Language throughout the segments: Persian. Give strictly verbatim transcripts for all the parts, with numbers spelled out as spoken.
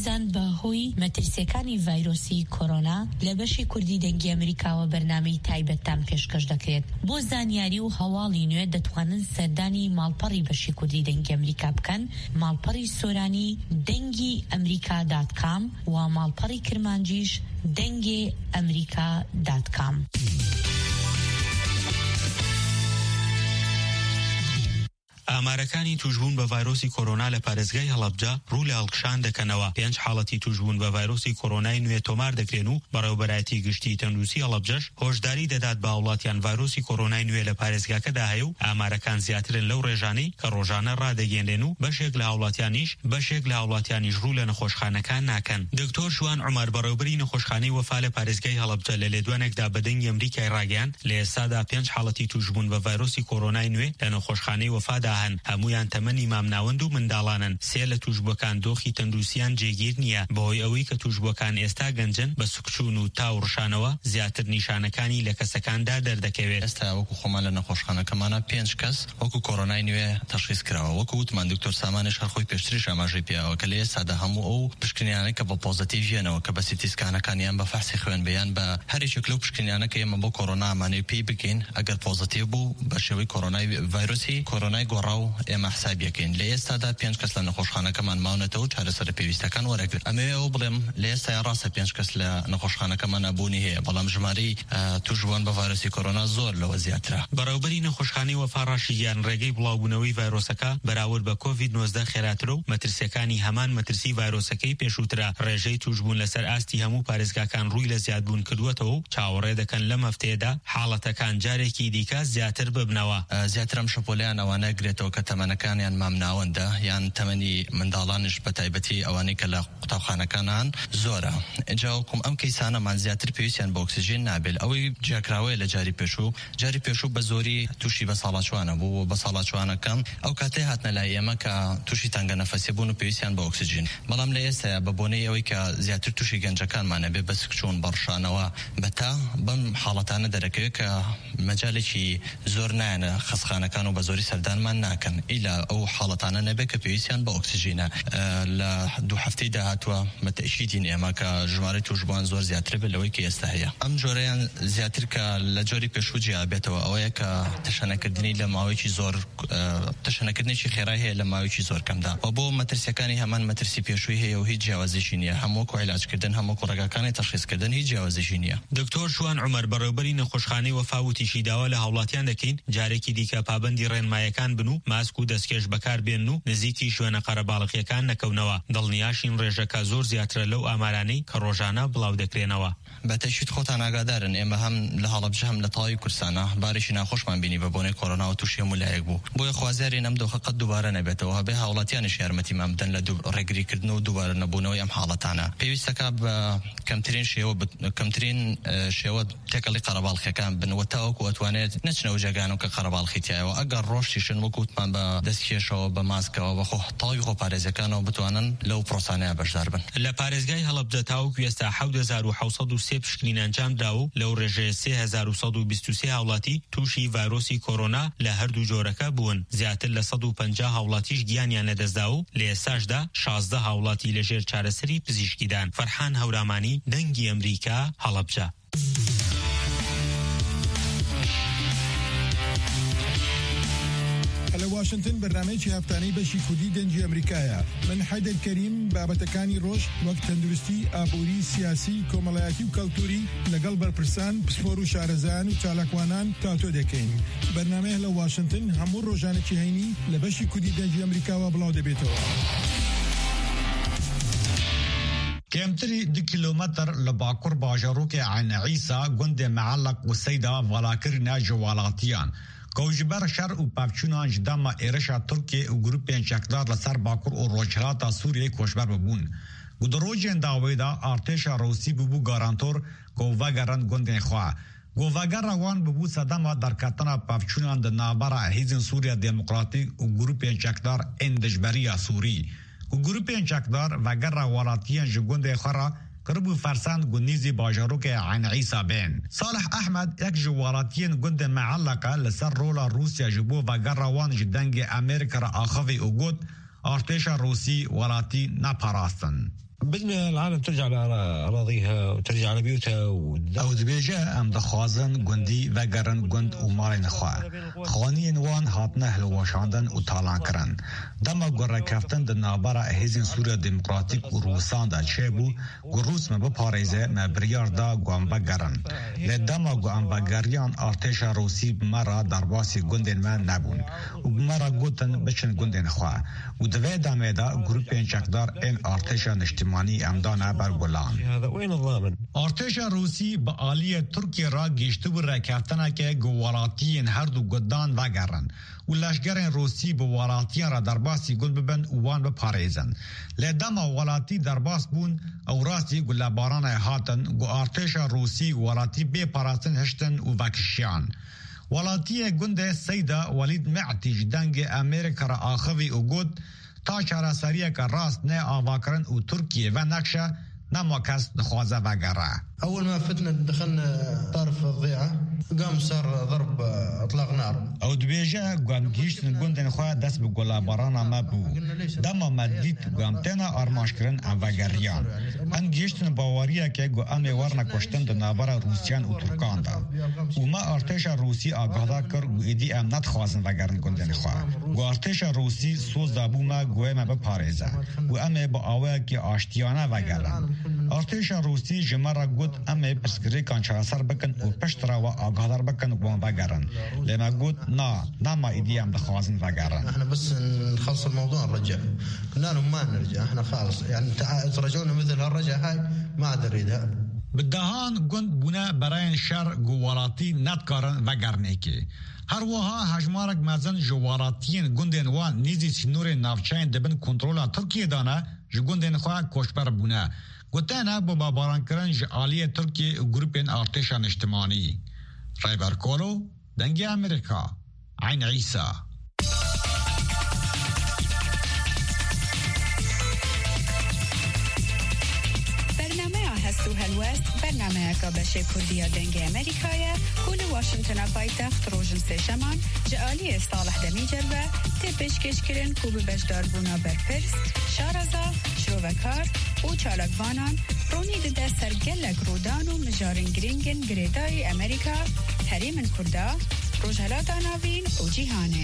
بەرزان بەهۆی مەترسیەکانی ڤایرۆسی کۆرۆنا لە بەشی کوردی دەنگی ئەمریکاوە بەرنامەی تایبەتتان پێشکەش دەکرێت. بۆ زانیاری و هەواڵی نوێ دەتوانن سەردانی ماڵپەڕی بەشی کوردی دەنگی ئەمریکا بکەن، ماڵپەڕی سۆرانی دەنگی ئەمریکا دات کام و ماڵپەڕی کرمانجیش دەنگی ئەمریکا دات کام. ئامارەکانی توشبوون بە ڤایرۆسی کۆرۆنا لە پارێزگای هەڵەبجە ڕوو لە هەڵکشان دەکەنەوە. پێنج حاڵەتی توشبوون بە ڤایرۆسی کۆرۆنای نوێ تۆمار دەکرێن و بەڕێوەبەرایەتی گشتی تەندروستی هەڵەبجەش هۆشداری دەدات بە وڵاتیان ڤایرۆسی کۆرۆنای نوێ لە پارێزگاکەدا هەیە و ئامارەکان زیاترن لەو ڕێژانەی کە ڕۆژانە ڕادەگەێنرێن و بەشێک لە هاوڵاتیانیش بەشێک لە هاوڵاتیانیش ڕوو لە نەخۆشخانەکان ناکەن. دکتۆر شوان عومەر بەڕێوەبەری نەخۆشخانەی وەفا لە پارێزگای هەڵەبجە لە لێدوانێکدا بە دەنگی ئەمریکای ڕاگەیاند لە ئێستادا پێنج حاڵەتی توشبوون بە ڤایرۆسی کۆرۆنای نوێ لە نەخۆشخانەی وەفادا هەن، هەمویان تەمەنی مامناوەند و منداڵانن. سێ لە توشبووەکان دۆخی تەندروستیان جێگیر نییە، بەهۆی ئەوەی کە توشبووەکان ئێستا گەنجن بە سوکچوون و تاو ڕشانەوە زیاتر نیشانەکانی لە کەسەکاندا دەردەکەوێت. ئێستا وەکو خۆمان لە نەخۆشخانەکەمانە پێنج کەس وەکو کۆرۆنای نوێ تەشخیص کراوە. وەکو وتمان دکتۆر سامانش هەرخۆی پێشتریش ئاماژەی پێیەوە کە لە ئێستادا هەموو ئەو پشکنیانە کە بە پۆزیتیڤیانەوە کە بە سیتیسکانەکانیان بە فەحسی خوێن بەیان بە هەرێکێک لەو پشکنیانە کە ئێمە بۆ کۆرۆنا ئامانەی پێی بکەین ئەگەر پۆزیتیڤ بوو بە شێوەی کۆرۆنای ڤایرۆسی کۆرۆنای گۆڕاو ئێمە حسابیەکەین. لە ئێستادا پێنج کەس لە نەخۆشخانەکەمان ماونەتەوە و چارەسەر پێویستەکان وەرەگرن. ئەمەوێ ئەو بڵێم لە ئێستا ڕاستە پێنج کەس لە نەخۆشخانەکەمان نەبوونی هەیە، بەڵام ژمارەی توشبوون بە ڤایرۆسی کۆرۆنا زۆر لەوە زیاترە. بەڕێوەبەری نەخۆشخانەی وەفا ڕاشیدیان ڕێگەی بڵاوبوونەوەی ڤایرۆسەکە بەراورد بە کۆڤید نۆزدە خێراترە و مەترسیەکانی هەمان مەترسی ڤایرۆسەکەی پێشووترە. ڕێژەی توشبوون لەسەر ئاستی هەموو پارێزگاکان ڕووی لە زیادبوون کردووەتەوە و چاوەڕێ دەکەن لەم هەفتەیەدا حاڵەتەکان جارێکی دیکە زیاتر ببنەوە. زیاترم شەپۆلیان ئەوانە گرێتەوە کە تەمەنەکانیان مامناوەندە یان تەمەنی منداڵانش بە تایبەتی ئەوانەی کە لە قوتابخانەکانان زۆرە. جاوکم ئەم کەیسانەمان زیاتر پێویستیان بە ئۆکسیژن نابێت. ئەوەی جیاکراوەیە لە جاری پێشوو جاری پێشوو بە زۆری تووشی بە ساڵاچوانە بوو بە ساڵاچوانەکەم ئەو کاتێ هاتنە لای ئێمە کە تووشی تەنگە نەفەسی بوون و پێویستیان بە ئۆکسیژن. بەڵام لە ئێستایا بە بۆنەی ئەوەی کە زیاتر تووشی گەنجەکانمانە بێ بە سکچوون بەڕشانەوە بەتا بەم حاڵەتانە دەرەکەوێت کە مەجالێکی زۆر نایەنە خەسخانەکان و بە زۆری سەردانمان ناکەن ئیلا ئەو حاڵەتانە نەبێت کە پێویستیان بە ئۆکسیژینە. لە دوو هەفتەی داهاتووە مەتەئیشیدین ئێمە کە ژمارەی توشبووان زۆر زیاتر بێت لەوەی کە ئێستا هەیە. ئەم جۆرەیان زیاتر کە لە جۆری پێشوو جیابێتەوە ئەوەیە کە تەشەنەکردنی لە ماوەیەکی زۆر تەشەنەکردنێکی خێرای هەیە لە ماوەیەکی زۆر کەمدا و بۆ مەترسیەکانی هەمان مەترسی پێشووی هەیە و هیچ جیاوازیشی نییە. هەموو عیلاجکردن هەموو ڕێگاکانی تەشخیصکردن هیچ جیاوازیشی نییە. دکتۆر شوان عومەر بەڕێوەبەری نەخۆشخانەی وەفا وتیشی داوا لە هاوڵاتیان دەکەین جارێکی دیکە پابەندی ڕێنمایەکان بن و ماسک و دەستکێش بەکار بێن و نزیکی شوێنە قەرەباڵغیەکان نەکەونەوە. دڵنیاشین ڕێژەکە زۆر زیاترە لەو ئامارانەی کە ڕۆژانە بڵاو دەکرێنەوە. بەتەشید خۆتان ئاگادارن ئێمە هەم لە هەڵەبجە هەم لە تاوی کورسانە بارێکی ناخۆشمان بینی بە بۆنەی کۆرۆنا و تووشی هەمولایەک بوو. بۆیە خوازیارین ئەم دۆخە قەت دووبارە نەبێتەوە هەبێ هاوڵاتیانیش یارمەتیمان بدەن لە ڕێگریکردن و دووبارە نەبوونەوەی ئەم حاڵەتانە. پێویستەکە بە کەمترین شێوە کەمترین شێوە تێکەڵی قەرەباڵغیەکان بنوە تاوەکو ئەتوانێت نەچنەوە جێگان و کە قەرەباڵغی تایەوە. ئەگەر ڕۆژتیشن وەکوتمان بە دەستکێشەوە بە ماسکەوە بە خۆ تاوی خۆ پارێزەکانەوە بتوانن لەو پرۆسانەیە بەشدار بن. لە پارێزگای هەڵەبجە تاوەکو ئێستا حەوت هەزار و حەوت سەد و سێ پشکنین ئەنجام دراوە و لەو ڕێژەیە سێ هەزار و سەد و بیست و سێ هاوڵاتی تووشی ڤایرۆسی کۆرۆنا لە هەردوو جۆرەکە بوون. زیاتر لە سەد و پەنجا هاوڵاتیش گیانیان نەدەستدا و لە ئێستاشدا شازدە هاوڵاتی لەژێر چارەسەری پزیشکیدان. فەرحان هەورامانی دەنگی ئەمریکا هەڵەبجە. لە واشنگتن بەرنامەیەکی هەفتانەی بەشی کوردی دەنگی ئەمریکایە. من حەیدەر کەریم بابەتەکانی ڕۆژ وەک تەندروستی، ئابووری، سیاسی، کۆمەڵایەتی و کەلتوری لەگەڵ بەرپرسان، پسپۆر و شارەزایان و چالاکوانان تاتۆ دەکەین. بەرنامەیە لە واشنگتن هەموو ڕۆژانێکی هەینی لە بەشی کوردی دەنگی ئەمریکاوە بڵاو دەبێتەوە. کمتری دو کیلومتر لباکور باجاروک عین عیسا گند معلق و سیدا ولاکرنا جوالاتیان کوجبر شر و پاپچونان جداما ایرشا ترکیه و گروپین چکدار لسر باکور و روچراتا سوریه کوشبر ببون. گودروجین داویدا ارتشا روسی ببو گارانتور گوواگران گندن خواه. گوواگر روان ببو صداما در کتنا پاپچونان ده نابرا حیزن سوریا دموکراتیک و گروپین چکدار اندجبریا سوری. و گروپین چکدار و گر ولاتیان جگونده خورا کربو فرسان گنیزی باجاروک عین عیسا بین. صالح احمد یک جوالاتیان گنده معلقه لسر رولا روسیا جبو و گر روان جدنگ امریکا را آخوی او گود ارتش روسی ولاتی نپاراستن. بدنا العالم ترجع لأراضيها وترجع لبيوتها او دبيجا ام دخوازن گوندی و گرن گوند و مالین خواه خوانی وان هاتنه هلواشاندن و تالان کرن دما گره کفتن د نابرا هزین سوریا دموکراتیک و روسان دا چه بو گروس مبا پاریزه مبریار دا گوانبا گرن لدما گوانبا گریان ارتش روسی مرا درباسی گوندین من نبون و مرا گوتن بچن گوندین خواه و دوی دامه دا گروپین چکدار این ارتش نشتمانی امدانه برگولان ارتش روسی با آلی ترکیه را گشته و رکفتنه که گواراتین هر دو گدان وگرن و لشگرین روسی به والاتیان را درباسی گل ببن و وان بپاریزن لدما والاتی درباس بون او راستی گلباران هاتن گو ارتش روسی والاتی بی پاراستن هشتن و وکشیان والاتی گنده سیدا ولید معتی جدنگ امریکا را آخوی و گود تا چاره سریه که راست نه آواکرن و ترکیه و نقشه نما کس دخوازه وگره أول ما فتنا دخلنا طرف الضيعة قام صار ضرب إطلاق نار أو دبيجا قام جيشتن قندن خواه دس بقولا برانا ما بو دما مديت قام تنا أرماشكرن عن وغريان أن جيشتن باوريا كي قام ورنا كوشتن دنابرا روسيان و تركان دا وما ارتشا روسي آگادا كر وإيدي أم ندخوازن وغرن قندن خواه و ارتشا روسي سوز دابو ما قوه ما بپاريزه و أمي با آوه كي آشتيانا وغرن ارتشا روسي جمرا قد اما پسکری کانچاسر بکن و پشترا و آگادار بکن و وگرن لما قلت نا نما ایدیم دخوازن وگرن احنا بس نخلص الموضوع نرجع قلنا لهم ما نرجع احنا خالص يعني ترجعونا مثل هالرجع هاي ما عاد نريدها بدهان گند بونه برای شر گواراتی ندکارن وگرنه که هر وها هجمارک مزن جواراتین گندن وان نیزی سنور نافچین دبن کنترولا ترکیه دانه جگندن خواه کشبر بونه گوتنه با باباران کرن جعالی ترکیه و گروپین ارتشان اجتماعی رایبر کولو دنگی امریکا عین عیسی هستو هلوست برنامه که بشه کردیا دنگ امریکایه کل واشنطن پایتخت روشن سشمان جعالی صالح دمی جلوه تپش کش کرن کوب بشدار بونا برپرس شارزا شروکار و چالکوانان رونی ده سرگلک رودان و مجارن گرینگن گریدای امریکا حریم کردا روشهلات آناوین و جیهانه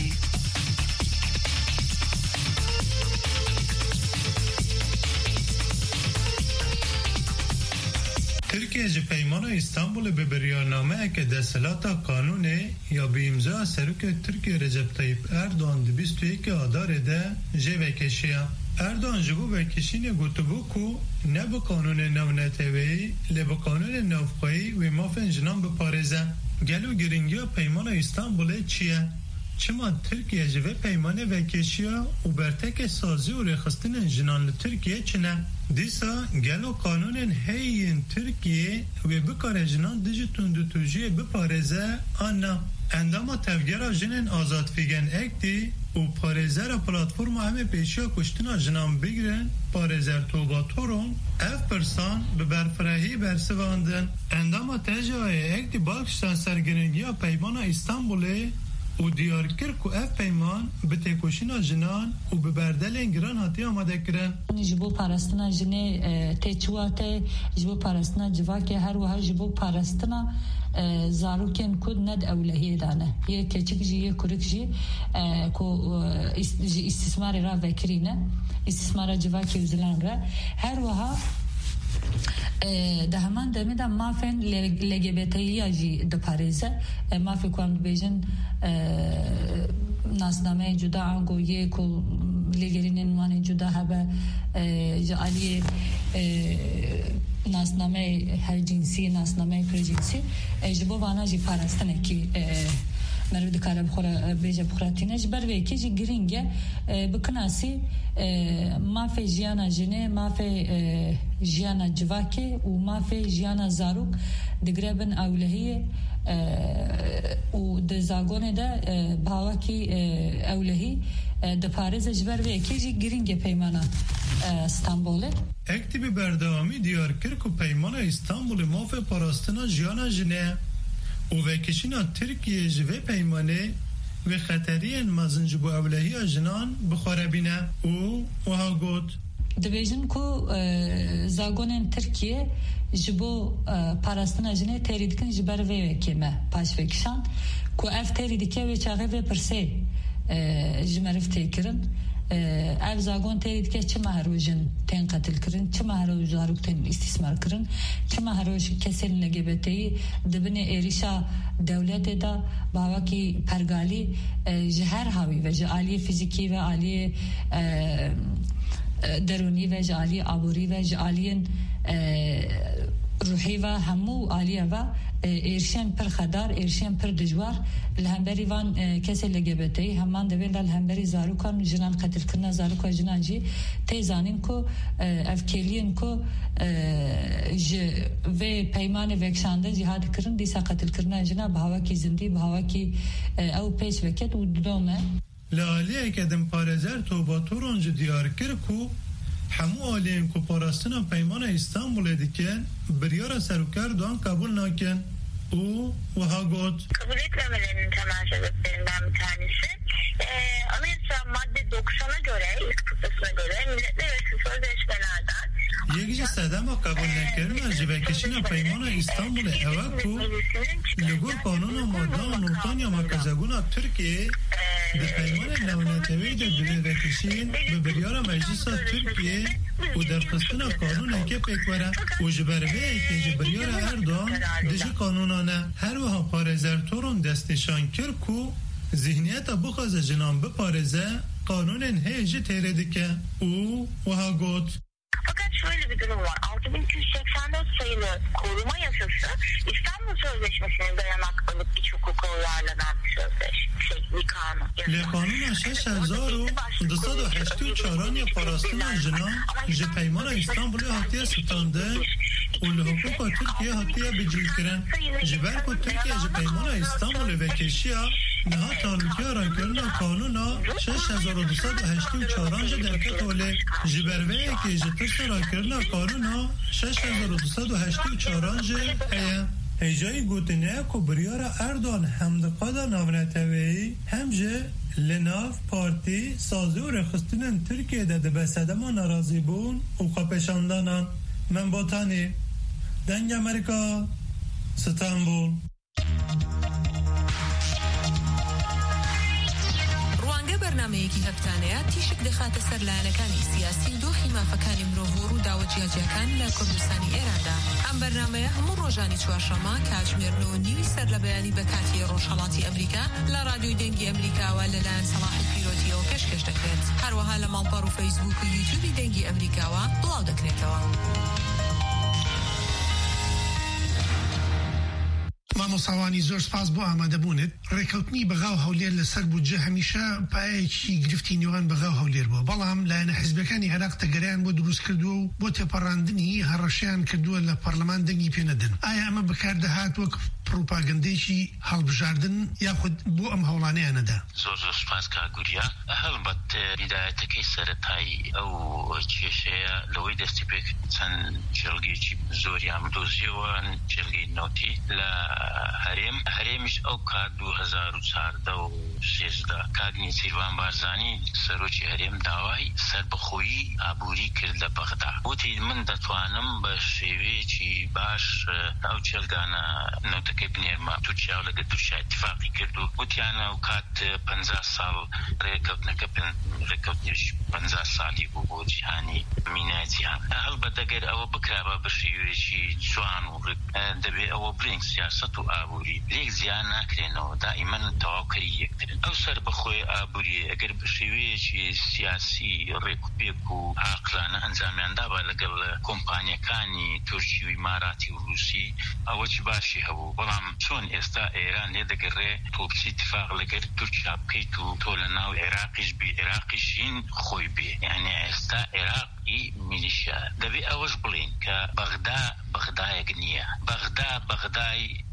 ترکیه جه پیمان استانبول به بریانامه که دستلات قانونه یا به امضا سروک ترکیه رجب طیب اردوان دی بیست و یک آدار ده جه وکشیه اردوان جبو وکشین گوتبو کو نه به قانون نونتوی لی به قانون نوفقایی و مافن جنان به پارزه گلو گرینگی پیمان استانبول چیه؟ چما ترکیه جه پیمان وکشیه و برتک سازی و رخستن جنان ترکیه چنه؟ دیسا گلو قانون هین ترکیه و بکار جنان دیجی تندوتوژی بپارزه آنا انداما تفگرا جنن آزاد فیگن اکتی و پارزه را پلاتفورم همه پیشیا کشتنا جنان بگیرن پارزه توباتورون اف پرسان به برفرهی برسواندن انداما تجای اکتی بالکشتان سرگرنگی ها پیمان استانبوله و دیار کرد که اف پیمان به تکوشینا جنان و به بردل انگران هاتی آماده کرن جبو پارستنا جنه تیچواته جبو پارستنا جواکه هر و هر جبو پارستنا زاروکن کد ند اولهی دانه یه کچک جی یه کرک جی که استثمار را وکرینه استثمار جواکه وزلان را هر و ها ده همان دمی ده مافن لگبتایی جی دو پاریزه مافی کوام بیجن ناسنامه جدا آنگویه که لگرین انوان جدا هبه جعالی ناسنامه هر جنسی ناسنامه پر جنسی جبو وانا جی پارستنه که مرو دکاره بخوره بیجه بخوراتینه جبر ویکی جی گرینگه بکناسی مافی جیانا جنه مافی جیانا جواکه و مافی جیانا زاروک دگربن اولهیه و د زاگونه ده باوکی اولهی د پاریز جبر ویکی جی گرینگه پیمانا استانبوله اکتیبی بردوامی دیار کرد و پیمان استانبول مافی پاراستنا جیانا جنه و وکشینا ترکیه جوه پیمانه و خطری مزنج بو اولهی جنان بخوره بینه او و ها گوت دبیجن کو زاگونن ترکیه جبو پاراستنا جنه تری دکن جبر وی کیمه پاش وکشان کو اف تری دکه و چاغه و پرسه جمرف تکرن اف زاگون تری دکه چه مهروجن تن قتل کرن چه مهروج هاروک تن استثمار کرن چه مهروج کسل لگبتی دبن ایریشا دولت دا باوکی پرگالی جهر هاوی و جالی فیزیکی و عالی درونی و جالی عبوری و جالی روحی و همو عالیه و ایرشن پر خدار ایرشن پر دجوار الهمبری وان کسی لگبتی همان دویل الهمبری زاروکان جنان قتل کرنا زاروکا جنان جی تیزانین کو افکیلین کو ج و پیمان وکشانده جهاد کرن دیسا قتل کرنا جنا بهوا کی زندی بهوا کی او پیش وکت و دومه لالیه کدم پارزر توباتوران ج دیار کرکو همو آلین کو پاراستنا پیمان استانبول دیکن بریار سروکر دوان قبول ناکن او و ها گوت kabul etmemelerinin temel sebeplerinden bir tanesi e, Anayasa madde doksana göre ilk kıtasına göre milletler arası sözleşmelerden یکی سدم قبول نکردن جبکشین پیمان استانبول اوا کو لگو قانون ماده نوتان یا مرکزگون ترکیه به پیمان نونتوی در جبکشین به بریار مجلس ترکیه و در قسطن قانون که پیکوره و جبروه که جبریار اردوان دجی قانونانه هر وها پارزرتورون دستشان کرد کو ذهنیت بخواز جنان بپارزه قانون هیجی تیرده که او وها گوت Fakat şöyle bir durum var. altı bin iki yüz seksen dört sayılı koruma yasası İstanbul Sözleşmesi'ne dayanaklık iç hukuka uyarlanan bir sözleşme. Şey, bir kanun. Le kanun شش هزار و دویست و هشتاد و چهار پاراستنا جنان جه پیمان استانبول هاتیه ستانده و لحقوق ترکیه هاتیه بجیل کرن جبر کو ترکیه جه پیمان استانبول و کشیه نها تانوکیه رانکرن قانون شش هزار و دویست و هشتاد و چهار جه درکت ولی جبروه که جه ترس رانکرن قانون شش هزار و دویست و هشتاد و چهار جه هیه هجای گوتنه کو بریار اردوان همدقادا ناونتوی همجه لناف پارتی سازی و رخستنن ترکیه ده ده بسدما نرازی بون و قپشاندانان من باتانی دنگ امریکا ستانبول برنامەیەکی هەفتانەیە تیشک دەخاتە سەر لایەنەکانی سیاسی دۆخی مافەکانی مرۆڤ و داوەجیاجیەکان لە کوردستانی ئێراندا. ئەم بەرنامەیە هەموو ڕۆژانی چوارشەممە کاتژمێرنەوە نیوی سەر لە بەیانی بە کاتی ڕۆژهەڵاتی ئەمریکا لە رادیۆی دەنگی ئەمریکاوە لەلایەن سەلاحی پیرۆتیەوە پێشکەش دەکرێت. هەروەها لە ماڵپەڕ و فەیسبوک و یوتیوبی دەنگی ئەمریکاوە بڵاو دەکرێتەوە. مامۆساوانی زۆر سپاس بۆ ئامادەبوونت. ڕێکەوتنی بەغاو هەولێر لەسەر بودجە هەمیشە پایەکی گرفتی نێوان بەغاو هەولێر بووە، بەڵام لایەنە حیزبەکانی عێراق تەگەرەیان بۆ دروست کردووە و بۆ تێپەڕاندنی هەڕەشەیان کردووە لە پەرلەمان دەنگی پێنەدەن. ئایا ئەمە بەکاردەهات وەک پروپاگەندەیەکی هەڵبژاردن یاخود بۆ ئەم هەوڵانەیانەدا؟ زۆر زۆر سپاس کاگوریا. هەڵبەت بیدایەتەکەی سەرەتایی ئەو کێشەیە لەوەی دەستی پێ چەند جێڵگەیەکی زۆریان دۆزیەوە جێڵگەی نۆتی لە هەرێم هەرێمیش ئەو کات دوو هەزار و چواردە و شێزدە کاگنی سیروان بارزانی سەرۆکی هەرێم داوای سەربەخۆیی ئابووری کرد لە بەغدا. وتی من دەتوانم بە شێوەیەکی باش ئەو جێلگانە نەوتەکەی بنێرمە تورکیا و لەگە تورکیا اتفاقی کرد و وتیانە ئەو کات پەنجا ساڵ ڕێکەوتنەکە ڕێکەوتنیش پەنجا ساڵی بوو بۆ جیهانی مینای جیهان. هەڵبەت ئەگەر ئەوە بکرابە بە شێوەیەکی جوان و دەبێ ئەوە برینگ سیاسەت و ئابووری لێک زیان ناکرێنەوە دائیمەن تەواوکەری یەکترن. ئەو سەر بەخۆی ئابووری ئەگەر بە شێوەیەکی سیاسی ڕێکوپێک و عاقلانە ئەنجامیاندا بە لەگەڵ کۆمپانیەکانی تورکی و ئیماراتی و رووسی ئەوە چ باشی هەبوو. بەڵام چۆن ئێستا ئێران لێ دەگەڕێ تۆ بچی اتفاق لەگەر تورکیا بکەیت و تۆ لە ناو عێراقیش بی عێراقیشین خۆی بێ. یعنی ئێستا عێراقی میلیشیا دەبێ ئەوەش بڵین کە بەغدا بەغدایەک نییە. بەغدا بەغدای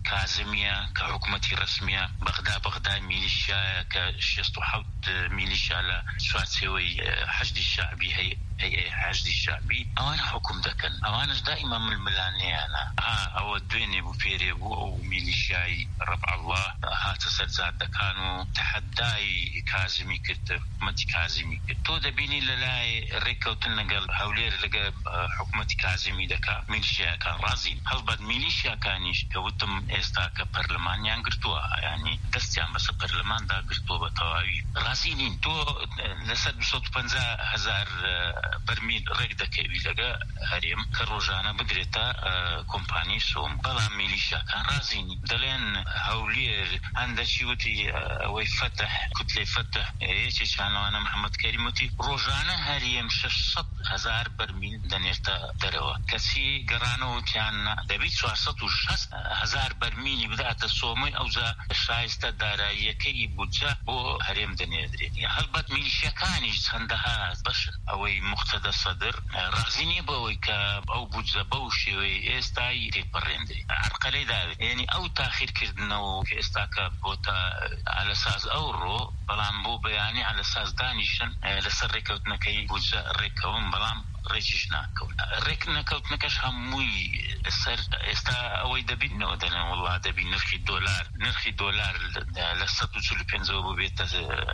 كازمية كحكومة رسمية بغداد بغداد ميليشيا كشيستو حوت ميليشيا على سواتسوي حشد الشعبي هي هي حشد الشعبي أنا حكم دكن أنا دائما من الملانية أنا ها أو الدنيا بفيري أو ميليشياي ربع الله ها تسلزات دكانو تحداي كازمي كت حكومة كازمي تو دبيني للاي ريكو تنقل هولير لقى حكومة كازمي دكا ميليشيا كان رازين هل بعد ميليشيا كانيش كوتم استاك برلمان ينقرتوها يعني دستيان بس برلمان دا قرتوها بتواوي رازينين تو لسد بصوت بنزا هزار برميل ريك دكيوي لقى هريم كروجانا بقريتا كومباني سوم بلا ميليشيا كان رازيني دلين هولير عند شيوتي ويفتح كتلي فتح ايش كانوا انا محمد كريمتي روجانا هريم ششصد هزار برميل دنيرتا دروا كسي قرانو تيانا دبيت شوارصد وشصد هزار برميلي بدأت الصومي او زا شايستا دارا كي بوجا بو هريم دنيدري هلبت ميليشيا كاني سندها بش اوي مقتدى الصدر رازيني بوي كا او بوجا بوشي وي استاي ريبرندري عرقلي دا يعني او تاخير كردنو كاستاكا بوتا على اساس اورو بلان بو بياني على اساس دانيشن لسر ريكوتنا كي بوجا ريكون بلان ريشنا كون ريكنا كوتنا كش هموي السر استا اوي دبي نو دنا والله دبي نرخي دولار نرخي دولار لساتو تشلو بنزو بيت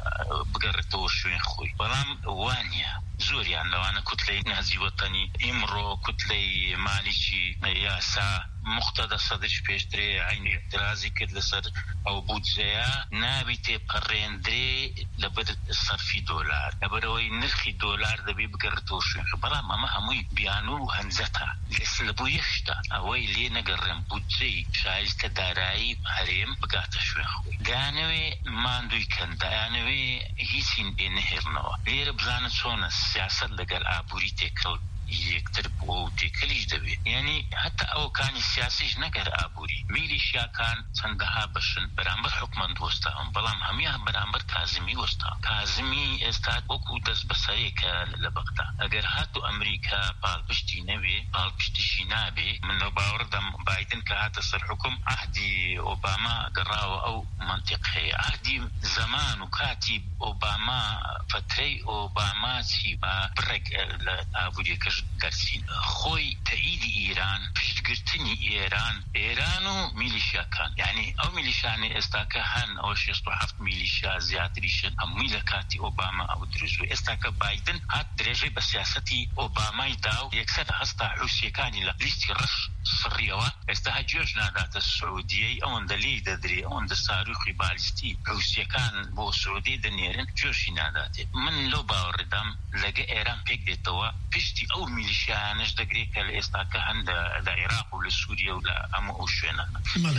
بقرتو شوين خوي بلام وانيا زوري يعني لو انا كتلي نهزي وطني امرو كتلي ماليشي ياسا مقتدى صدش بيشتري عيني اعتراضي كد لسر او بودجيا نابي تبقريندري لبر صرفي دولار لبروي نرخي دولار دبي بقرتوش بلا ما ما هموي بيانو هنزتا لسلبو يخشتا اوي لي نقرم بودجي شايل تداراي هريم بقاتا شوين خوي دانوي ماندوي كان دانوي هيسين بينهرنوا لير بزانت سونا السياسة لقال آبوري تكل يكتر بو تكليش دبي يعني حتى او كان السياسي نقر آبوري ميليشيا كان سندها بشن برامبر حكمان دوستاهم بلام هميها برامبر كازمي وستا كازمي استاد اوكو دس بسريك لبغدا اگر هاتو امريكا بال بشتي نبي بال بشتي شينابي من باور دم بايدن كهات السر حكم عهدي اوباما قراو او منطقي عهدي زمان وكاتب اوباما فتري اوباما سيبا برق آبوري كش درسين خوي تأييد إيران بشتقرتني إيران إيرانو ميليشيا كان يعني أو ميليشياني استاكا هن أو شيستو حفت ميليشيا زيادريشن هم ميلكاتي أوباما أو درزو استاكا بايدن هات درجة بسياستي أوباما يداو يكسر هستا حوسي كاني لليستي رش صريوة استها جوش نادات السعودية أو اندلي دادري أو اند صاروخي باليستي حوسي كان بو سعودي دنيرن جوشي ناداتي من لو باوردام لقى إيران بيك دي توا بشتي أو ميليشيا نجدقريك الاستاكا عند العراق ولا سوريا ولا أمو أوشينا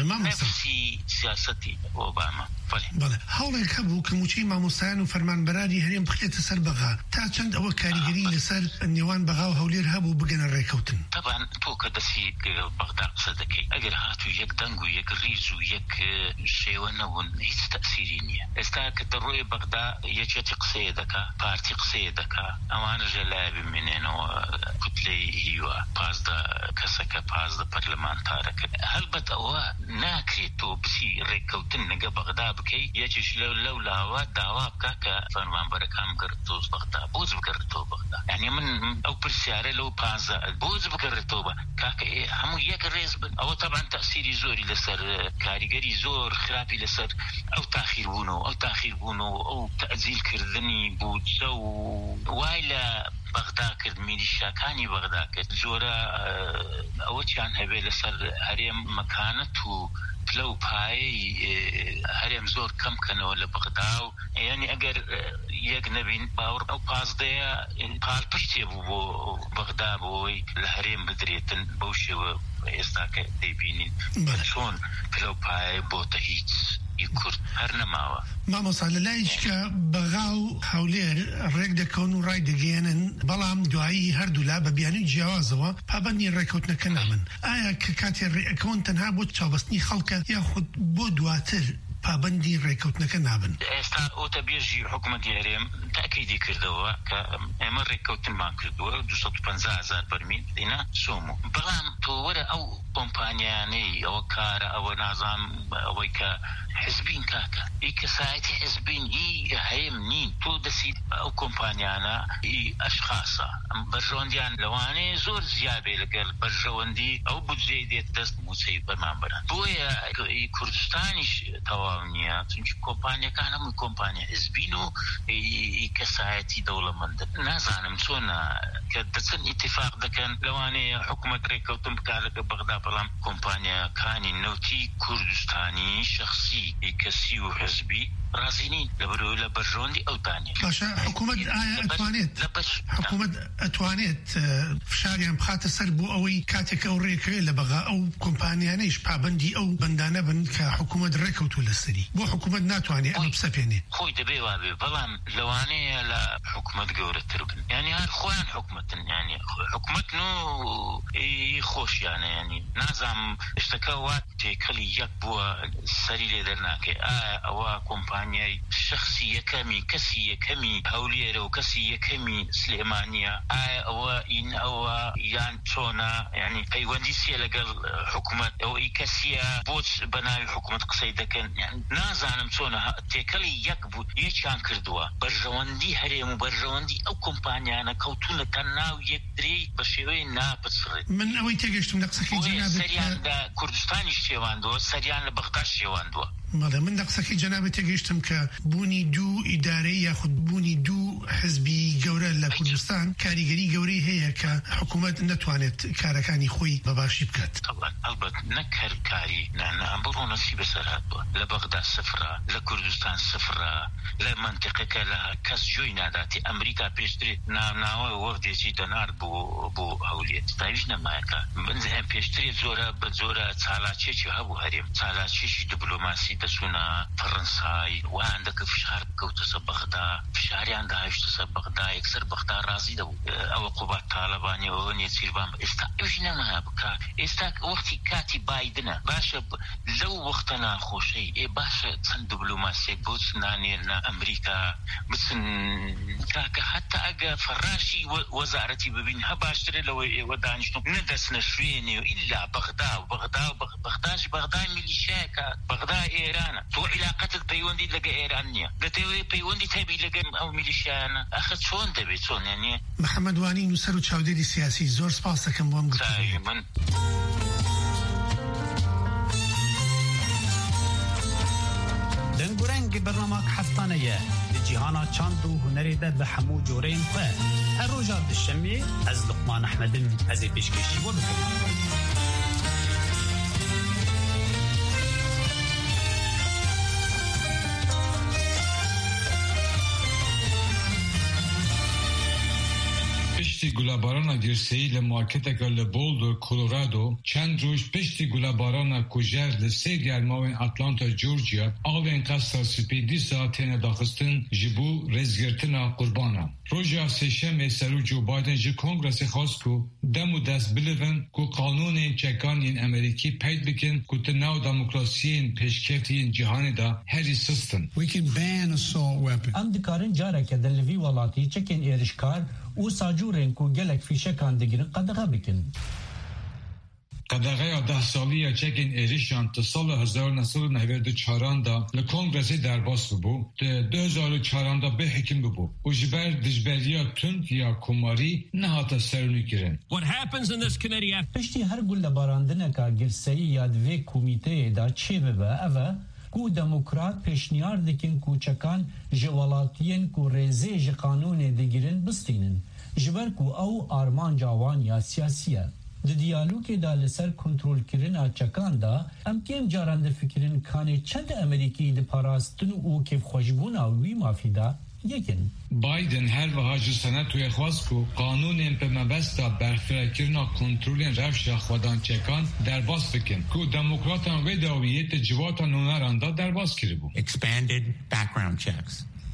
نفسي سياستي أوباما بله حاول كبو كموشي مع مستعان وفرمان برادي هريم بخيت سر بغا تا چند او كاريگري لسر النيوان بغا وهولير هبو بغن الريكوتن طبعا تو كدسي بغداد صدقي اگر هاتو يك دنگو يك ريزو يك شيوانا ون هيت تأثيرينية استاك دروي بغداد يجتي قصيدكا بارتي قصيدكا امان جلابي منينو كتلي هيوا بازدا كسكا بازدا برلمان تارك هل بد اوا ناكريتو بسي ريكوتن نقا بغداد بكي يجيش لو لو لاوا داوا بكاكا فرمان بركام قرطوز بغداد بوز بقرطو بغداد يعني من او برسياري لو بازا بوز بقرطو كاكا إيه همو يك الرزب او طبعا تأثيري زوري لسر كاريگري زور خرابي لسر او تاخير بونو او تاخير بونو او تأزيل كردني بوجو وايلا بغداد كرد ميليشيا كاني بغداد كرد زورا او كان هبه لسر هريم مكانته لو باي هريم زور كم كانوا لبغداد يعني اگر يك نبين باور او بازديا قال بشتي بو بغداد بوي الهريم بدريتن بوشي استاك ديبينين شون لو باي بوتهيت يكرد هرنا ماوا ما مصال لايش كبغاو حولير الريك دا كونو راي دقيانا بلام دعاي هردو لابا بياني جوازوا بابني الريكوتنا كنامن آيا كاتي الريكون تنها بوتشا بسني خلقا ياخد بودواتر پابندی ڕێکەوتنەکە نابن. ئێستا ئۆتە بێژی حکوومەتی هەرێم تاکیدی کردەوە کە ئێمە ڕێکەوتنمان کردووە دووسەد و پەنجا هەزار بەرمیل دێنا سۆمو. بەڵام تۆ وەرە ئەو کۆمپانیانەی ئەوە کارە ئەوە نازام ئەوەی کە حزبین کاکە ئی کەسایەتی حزبین ئی هەیەم نین تۆ دەسیت ئەو کۆمپانیانە ئی ئەشخاصە بەرژەوەندیان لەوانەیە زۆر زیابێ لەگەڵ بەرژەوەندی ئەو بودجەی دێت دەست موچەی بەرمانبەران. بۆیە کوردستانیش تەواو نییە چونکی کۆمپانیەکان هەمووی کۆمپانیا حزبین و ئی کەسایەتی دەوڵەمەندە. نازانم چۆنە کە دەچن ئیتیفاق دەکەن لەوانەیە حکوومەت ڕێکەوتن بکا لەگە بەغدا بەڵام کۆمپانیەکانی نەوتی کوردستانی شخصی کەسی و حزبی رازینین لەبەرەوەی لە بەرژەوەندی ئەوتانێ. باشە حکوومەت ئایا ئەتوانێت حکوومەت ئەتوانێت فشاریان بخاتە سەر بۆ ئەوەی کاتێک ئەو ڕێکەوێت لە بەغا ئەو کۆمپانیانەیش پابندی ئەو بەندانە بن کە حکوومەت ڕێکەوتوو لەسەری بۆ حکوومەت ناتوانێت ئەمە بسەپێنێ. خۆی دەبێ وابێ بەڵام لەوانەیە لە حکوومەت گەورەتر بن یعنی هەر خۆیان حکوومەتن یعنی حکوومەت و خۆشیانە یعنی نازانم شتەکە وا تێکەڵی یەک بووە سەری لێ دەرناکێ ئایا ئەوە کۆمپانیای شخصی یەکەمی کەسی یەکەمی هەولێرە و کەسی یەکەمی سلێمانیە ئایا ئەوە ئین ئەوە یان چۆنە یعنی پەیوەندی سێ لەگەڵ حکوومەت ئەوەی کەسیە بۆچ بەناوی حکوومەت قسەی دەکەن نازانم چۆنە تێکەڵی یەک بوو یەکیان کردووە بەرژەوەندی هەرێم و بەرژەوەندی ئەو کۆمپانیانە کەوتونەکە ناو یەک درێ بە شێوەیە ناپسڕێت. من ئەوەی تێگەشتم لە قسەکەی جەنابەت سەریان لە کوردستانی شێواندووە سەریان لە بەغدا شێواندووە. مەڵێ من لە قسەکەی جەنابەت تێگەشتم کە بوونی دوو ئیدارەی یاخود بوونی دوو حزبی گەورە لە کوردستان کاریگەری گەورەی هەیە کە حکوومەت نەتوانێت کارەکانی خۆی بەباشی بکات. ئەلبەت نەکەر کاری نانە بڕۆ نەسی بەسەرات بووە لە بەغدا سفرە لە کوردستان سفرە لە منتیقەکە لە کەس جۆی ناداتی ئەمریکا پێشترێ ناوناوە وەفدێکی دەنار بۆ بۆ هەولێت تاویش نەمایەکە پێشترێ زۆرە بە زۆرە چالاکێکی هەبوو هەرێم چالاکێکی دیپلۆماسی دەچوونە فەڕەنسای وان دەکە فشار بکەوتە سەر بەغدا فشاریان داهێشتە سەر بەغدا یەکسەر بەغدا ڕازی دەبوو ئەوە قوبات تالەبانیەوە نێچیروان ئێستا ئەوش نەمایە بکە ئێستا وەختی کاتی بایدنە باشە لەو وەختە ناخۆشەی ئێ باشە چەند دیپلۆماسیێک بۆ نانێرنە ئەمریکا بچن کاکە حتا ئەگە فەراشی وەزارەتی ببین هە باشترە لەوەی ئێوە دانیشتن نەدەچنە شوێنێ و ئیلا بەغدا و بەغدا و بەغداش بەغدای میلیشایەکە بەغدا ئێرانە تۆ علاقەتت پەیوەندی لەگە ئێران نییە دەتەوێت پەیوەندی تەبی لەگە ئەو میلیشایانە ئەخە چۆن دەبێت چۆن یانێ. محەممەد وانی نووسەر و چاودێری سیاسی زۆر سپاس دەکەم بۆم گفتگوی من. دەنگورەنگی بەرنامەک هەفتانەیە لە جیهانا چاند و هونەرێدا بە هەموو جۆرەیان خۆ هەر ڕۆژا دوشەمێ ئەز لوقمان ئەحمەدم ئەزێ پێشکەشی بۆ بکەم. پشتی گلاباران گرسه‌ای لمارکتک لبولدر کولورادو چند روز پشتی گلاباران کجر لسه گرماوین اتلانتا جورجیا آوین قصد سپیدی ساعتین داخستن جبو رزگرتنا قربانا. روژا سشم سرو جو بایدن جی کنگرس خاص کو دمو دست بلون کو قانون چکانین امریکی پید بکن کو تناو دموکراسیین پیشکفتین جهانی دا هری سستن. We can ban assault weapons. ام دکارن جاره که دلوی ولاتی چکن ایرشکار او ساجورین کو گلک فیشکان دگیرن قدغه بکن. قدغه ده سالی چکن ایریشان تا سال هزار و نهصد و نود و چهار دا لکنگرسی درباس ببو ده دو هزار و چهار دا به حکم ببو و جبر دجبریا تند یا کماری نهاتا سرونی گیرن. What happens in this committee پشتی هر گل باراندنه که گرسایی یاد وی کمیته دا چه ببه اوه کو دموکرات پیشنیار دکن کوچکان جوالاتین کو ریزه ج قانون دگیرن بستینن جبر کو او آرمان جوان یا سیاسیه د دیالوگ دا لسر کنترول کرن اچکان دا ام کم جارند فکرن کانه چند امریکی د پاراستن او کف خوشبونا وی مافی دا یکن. بایدن هر وحاج سنت توی خواست کو قانون ام په مبستا برفرکرنا کنترولین رفش خودان چکان در باز بکن کو دموکراتان و داویت جواتان نونراندا در باز کری بو. Expanded background checks.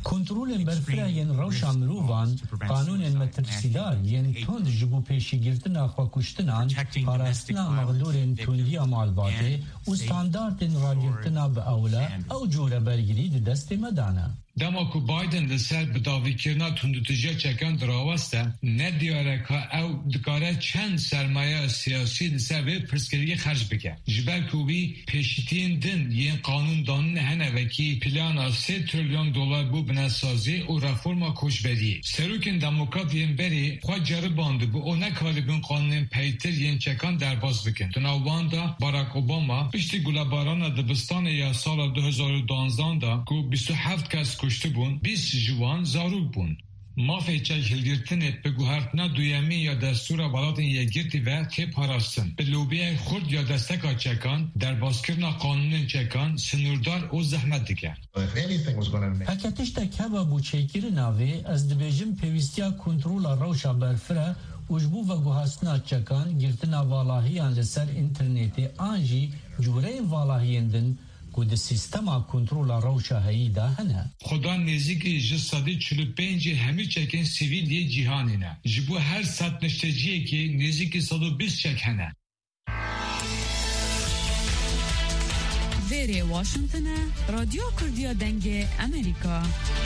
کنترول برفرا ین روشا مروفان قانون مترسیدار ین تند جبو پیشی گرتنا خوا کشتنان پاراستنا مغلورین تندی مالباته و ستاندارتین راگرتنا به اولا او جور برگری دست مدانا. دما کو بایدن لسر بداوی کرنا تندوتجه چکان دراوسته نه دیاره که او دکاره چند سرمایه سیاسی لسر به پرسکری خرج بکه جبر کوبی پیشتین دن یین قانون دانن هنه وکی پلانا سه تریلیون دلار بو بناسازی و رفورما کوچبری سروکن دموکرات یین بری خواه جربانده بو او نکالی بین قانون پیتر یین چکان درباز بکن تناواندا باراک اوباما پشتی گلاباران دبستان یا سال دو هزار و دوازده دا کو بیست و هفت کس کشته بون بیست جوان زاروک بون مافی چک هلگرتنت به گوهرتنا دویمی یا دستور بالاتن یگرتی و که پاراستن به لوبیه خورد یا دستکا چکان در بازکرنا قانون چکان سنوردار و زحمت دیگر حکتش تا که با بوچهگیر ناوی از دبیجم پیوستیا کنترول روشا برفره وجبو و گوهستنا چکان گرتنا والاهیان لسر انترنتی آنجی جوره والاهیان دن کود سیستما کنترل روشا هیدا هنه خدا نزدیک جسادی چهل و پنج همی چکن سیویل یه جهانینه جبو هر سات نشتجیه که نزدیک صد و بیست چک هنه ویری واشنطن رادیو کردیا دنگ امریکا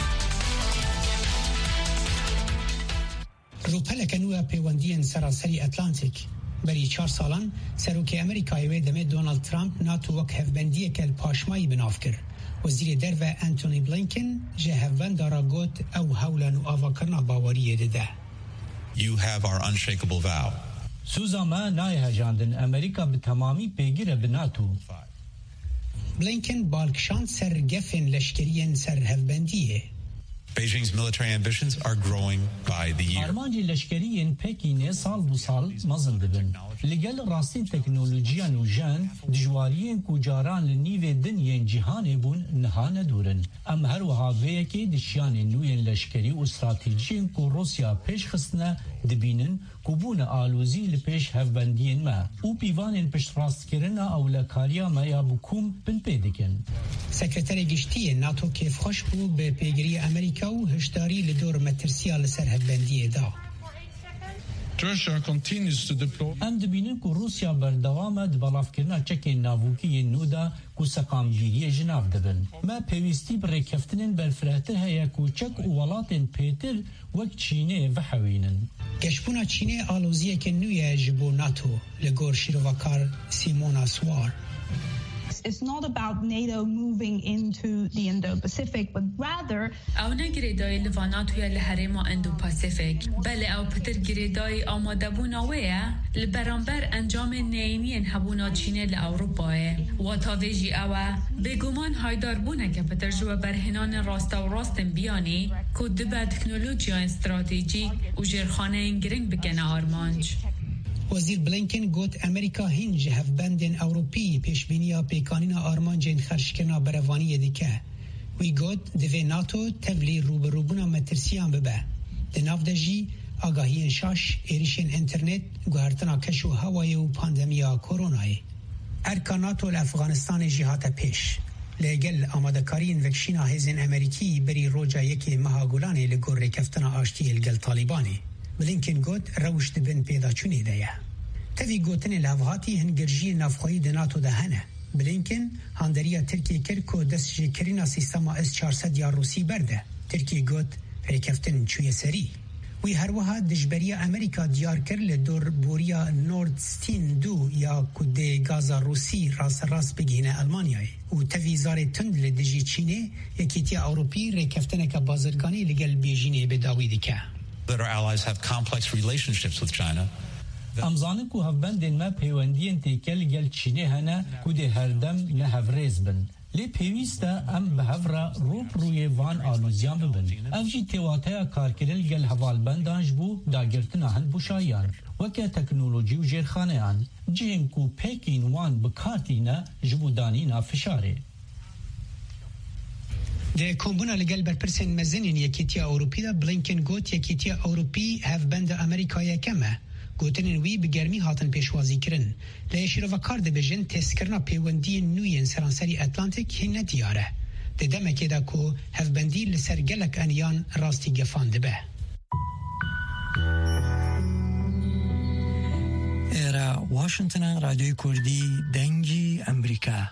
روپلک نوع پیوندی سراسری اتلانتیک بری چهار سالان سروک امریکایی و دمه دونالد ترامپ ناتو وک هفبندی کل پاشمایی بناف کر وزیر در و انتونی بلینکن جه هفبند دارا گوت او هولن و آوا کرنا باوری ده. You have our unshakable vow. سوزاما نای هجاندن امریکا به تمامی پیگیره به ناتو. بلینکن بالکشان سر گفن لشکرین سر هفبندیه. Beijing's military ambitions are growing by the year. Armanci leşkeriyen Pekin'e sal bu sal mazın dibin. Ligel rastin teknolojiyan u jan dijwariyen ku caran li nîvê din yên cîhanê bûn niha nedurin. Em her wiha vêyekê dişyanên nû yên leşkerî û stratejiyên ku Rusya pêşxistine dibînin ku bûne alozî li pêş hevbendiyên me û pîvanên piştrastkirina ewlekariya me ya bûkum bin pê dikin. Sekreterê Giştiyê NATO kêfxweş bû bi pêgiriya Amerîka û hişdarî li dor metirsiya li ser hevbendiyê da. Em dibînin ku Rusya berdewame di belavkirina çekên navûkiyên nû de ku seqamgiriyê ji nav dibin. Me pêwîstî bi rêkeftinên berfirehtir heye ku çek û welatên pêtir wek Çînê vehewînin. Geşbûna Çînê aloziyekê nû ye ji bo NATO li gor şîrovakar Simona Swar. It's not about NATO moving into the Indo-Pacific, but rather او نه گریدای لواناتویا لحرما اندو-پاسیفیک بله او پتر گریدای آمادبونا ویه لبرانبر انجام نینین هبونا چینه لأوروپاه و تاویجی اوه بگومان هایدار بونه که پتر جوه برهنان راستا و راستن بیانی که دبه تکنولوژیا استراتیجی و جرخانه گرنگ بگنه آرمانج. وزیر بلینکن گوت امریکا هنج هفبندن اوروپی پیشبینیا پیکانینا آرمانجین خرشکنا بروانی دیکه وی گوت دوی ناتو تولی روبروبونا مترسیان ببه دناف دجی آگاهی شاش ایریشن انترنت گوهرتنا کشو هوای و پاندمیا کورونای ارکا ناتو لافغانستان جهات پیش لگل آمادکارین وکشینا هزین امریکی بری روجا یکی مهاگولانی لگور رکفتنا آشتی الگل طالبانی بلینکن گوت روش دبن پیدا چونی ده تاوی گوتن لحظاتی هنگرژی نافخوایی دناتو ده هنه بلینکن هاندریا ترکیه کر که دست جکرینا سیستما اس چهارصد یا روسی برده ترکیه گوت ریکفتن چوی سری وی هر وها دجبریا امریکا دیار کر لدور بوریا نورد ستین دو یا کده گازا روسی راس راس بگینه المانیای و تاوی زار تند لدجی چینه یکیتیا اوروپی ریکفتن که بازرگانی لگل بیجینه بداوی دیکه that our allies have complex relationships with China. امزانه کو هفبندن ما پیوندین تیکل گل چینه هنه کو ده هردم نه هفریز بن لی پیوسته ام به هفرا روب روی وان آلوزیان ببن افجی تیواته کارکرل گل هوالبندانج بو داگرتنا هن بوشایان وکه تکنولوژی و جرخانه هن جیم کو پیکین وان بکارتینه جبودانینا فشاره ده کمبونا لگل برپرسن مزنین یکیتیا اوروپی دا بلینکن گوت یکیتیا اوروپی هفبند امریکا یکمه گوتنین وی بگرمی هاتن پیشوازی کرن لیشی رو وکار ده بجن تست کرنا پیوندی نوین سرانسری اتلانتیک هنه دیاره ددمکه دا کو هفبندی لسر گلک انیان راستی گفانده به. ایرا واشنطن رادیوی کردی دنگی امریکا.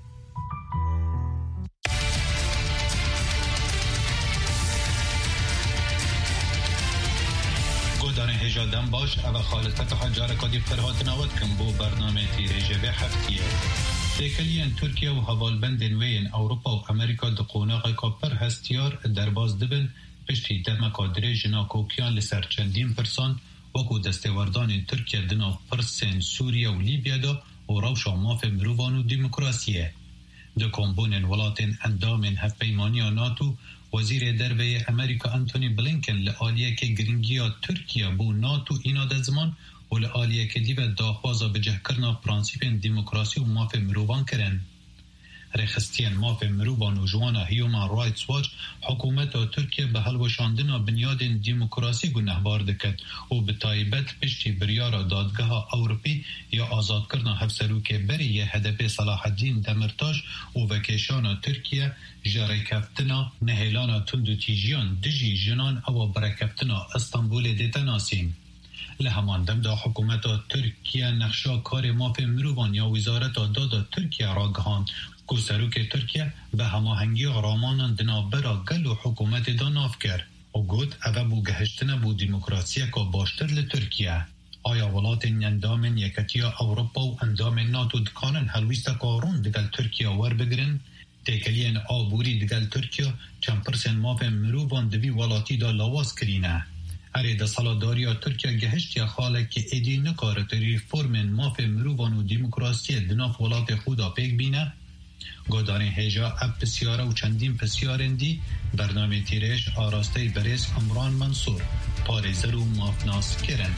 گودان هجادم باش او خالصت حجار کادی فرهات نواد کن بو برنامه تیره جوه هفتیه. تکلیان ترکیه و حوالبند وین اوروپا و امریکا دقوناغ کپر هستیار در باز دبن پشتی دمکا دریج ناکوکیان لسر چندین پرسان وکو دستوردان ترکیه دنا پرسن سوریه و لیبیا دا و روشا ماف مروان و دیموکراسیه. دو کمبون ولاتن اندامن هف پیمانی ناتو وزیر دربه امریکا انتونی بلینکن لآلیه که گرینگیا ترکیه بو ناتو اینا ده زمان و لآلیه که دیو داخوازا بجه کرنا پرانسیپ دیموکراسی و ماف مروان کرن. رخستین ماف مروان و جوانا هیومن رایتس واچ حکومت ترکیه به هلوشاندنا بنیاد دیموکراسی گنه بار دکت و به تایبت پشتی بریار دادگاه اوروپی یا آزاد کرنا هفسروک بری هدف صلاح الدین دمرتاش و وکیشان ترکیه جاره کفتنا نهیلانا تندو تیجیان دجی جنان او برکفتنا استانبول دیتا ناسیم. لهمان دم دا حکومت ترکیه نقشا کار ماف مروان یا وزارت دادا ترکیه را گهاند که سروک ترکیه به هماهنگی رامان دنابرا گل و حکومت دا ناف کرد و گود اوه بو گهشتن بو دیموکراسی که باشتر لترکیه. آیا ولات اندام یکتیا اوروپا و اندام ناتو دکانن هلویست کارون دگل ترکیه ور بگرن؟ تکلین آبوری دگل ترکیه چند پرسن ماف مروان دوی ولاتی دا لواز کرینه. اره ده سالاداریا ترکیه گهشتیا خاله که ایدی نکارت ریفورمن ماف مروان و دیموکراسی دناف ولات خودا پیک بینه؟ گودان هجا اب پسیاره و چندین پسیارندی برنامه تیرش آراسته بریز عمران منصور پارزر و مافناس کرن.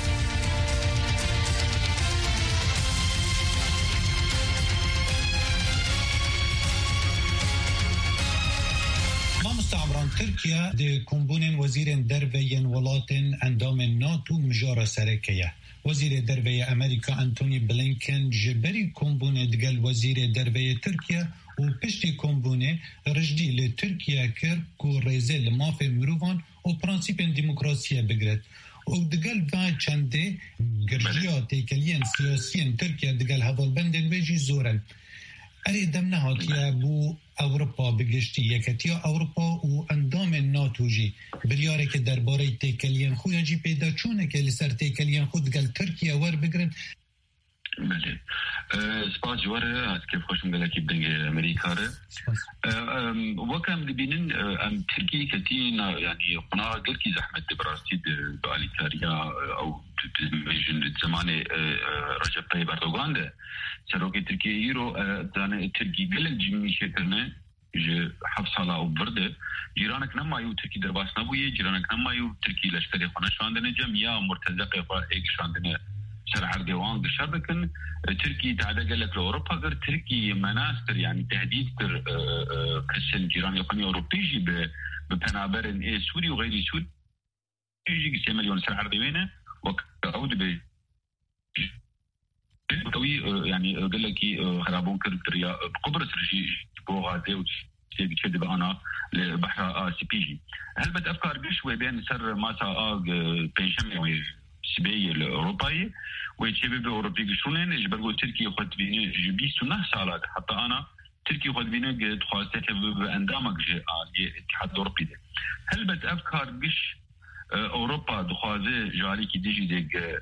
مستعمران ترکیه ده کمبونن وزیر دربین ولاتن اندام ناتو مجار سرکیه. وزیر دربه امریکا انتونی بلینکن جبری کمبونه دگل وزیر دربه ترکیه و پشتی کمبونه رجدی ل ترکیه کرد کو ریزه لماف مروان و پرانسیپ دیموکراسی بگرد و دگل و چنده گرجیا تیکلین سیاسین ترکیه دگل حوالبندن ویجی زورن. اری دم نهاتیه بو اوروپا بگشتی یکتیا اوروپا و اندام ناتو جی بریاره که درباره تیکلین خویا جی پیدا چونه که لسر تیکلین خود گل ترکیه ور بگرن. بله سپاس جواره از که خوشم گلکی بدنگ امریکا ره وکم دبینن ام ترکیه کتی یعنی قناع گلکی زحمت براستی بالیتاریا او جن زمان رجب طیب اردوغان ده سروکی ترکیه ایرو دانه ترکیه گلک جمعی شکرنه جه حف ساله او برده جیرانک نمایو ترکی در باس نبویه جیرانک نمایو ترکی لشکری خونه شاندنه جم یا مرتزقی خواه ایک شاندنه سر عرض وان دشار بکن ترکی تعدا قالك لأوروبا غير تركي مناستر يعني تهديد كر كسن جيران يقني أوروبيجي ببنابر إيه سوري وغير سوري يجي كسي مليون سر عرض وينه وكأود ب قوي يعني قال لك خرابون كرتريا بقبرص رجي بو غازي وتشي بتشد انا لبحر سي بي جي هل بد افكار بشوي بين سر ماسا بنشمي سبي الاوروبي ويتشبه باوروبي شونين اجبروا تركيا خد بيني جبيس نه سالات حتى انا تركيا خد بيني قد خاصه باندامك جاء الاتحاد الاوروبي هل بد افكار بش اوروبا دخوازه جاري كي ديجي ديك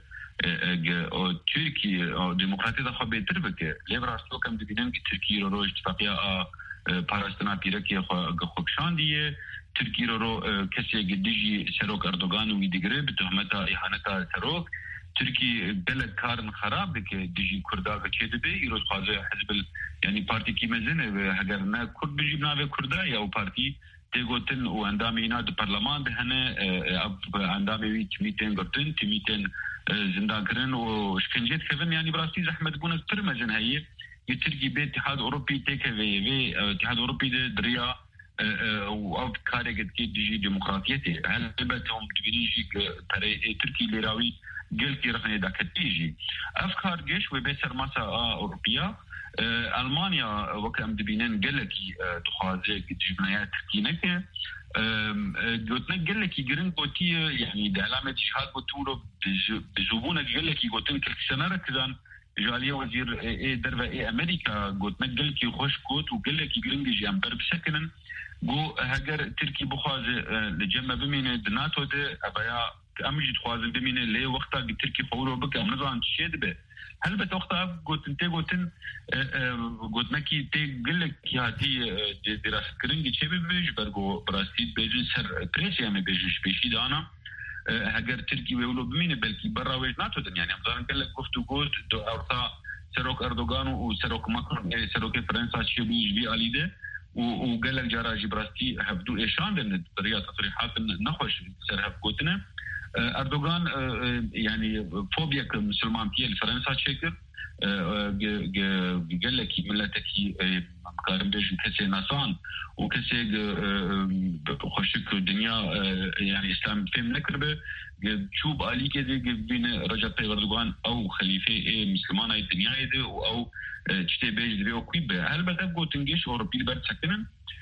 تركيا ديمقراطيه دا خو بهتر بکه لیبراستو کم دبینم که ترکیه رو اتفاقیا پاراستنا پیرکی خوکشان دیه ترکیه رو کسی گدیجی سروک اردوغان و دیگره به تهمت اهانت سروک ترکیه بلد کارن خراب بکه دیجی کردا که چه به ایروز خواجه حزب یعنی پارتی کی مزنه و اگر نه کرد بجیب ناوی کردا یا و پارتی تگوتن و اندام اینا د پارلمان ده نه اندام وی میتن گرتن میتن زندان کردن و شکنجه کردن یعنی براستی زحمت بونه تر مزن هایی ترکی به اتحاد اروپی تکوی و اتحاد اروپی ده دریا و او کاری که دیجی دموکراتیتی هل بتهم تبینیجی تری ترکی لیراوی گل کی رخنه دکتیجی افکار گش و به سر ماسا اوروپیا ألمانيا وكم دبينين قال لك تخاذ جبنايات تركينك قلت لك قال لك يقرن قوتي يعني دعلامة شهاد بطولة بزبونة قال لك يقولون كل سنة ركزان جالية وزير إيه دربة إيه أمريكا قلت لك قال لك يخش قوت وقال لك يقرن جي أمبر بسكنن جو هجر تركي بخاز لجمع بمينه دناتو ده أبايا أمجد خوازن بمينه ليه وقتا تركي فورو بك أمنزان تشيد به هل بتوقتا قلت انت قلتن قلت نكي تي قلك ياتي دراسة كرنجي شبه بيج برغو براستيد بيجن سر بريسي امي بيجن شبيشي دانا هجر تركي ويولو بمينه بلكي برا ويج ناتو دن يعني امزان قلك قفتو قلت دو أورتا سروك أردوغان وسروك ماكرون سروك فرنسا شبيش بي آلي ده وقال لك جراجي براستي هبدو إيشان لأن طريقة تصريحات نخوش سر هبقوتنا أردوغان يعني فوبيا كمسلمانتية الفرنسا تشكر قال لك ملتك مقارن بيش كسي ناسان وكسي خوشك الدنيا يعني إسلام فهم نكربه تشوف آلي كده بين رجب طيب أردوغان أو خليفة مسلمان أي الدنيا يده أو تشتي بيج دبي وكيبه هل بدأ تنجيش أوروبي البرد سكنن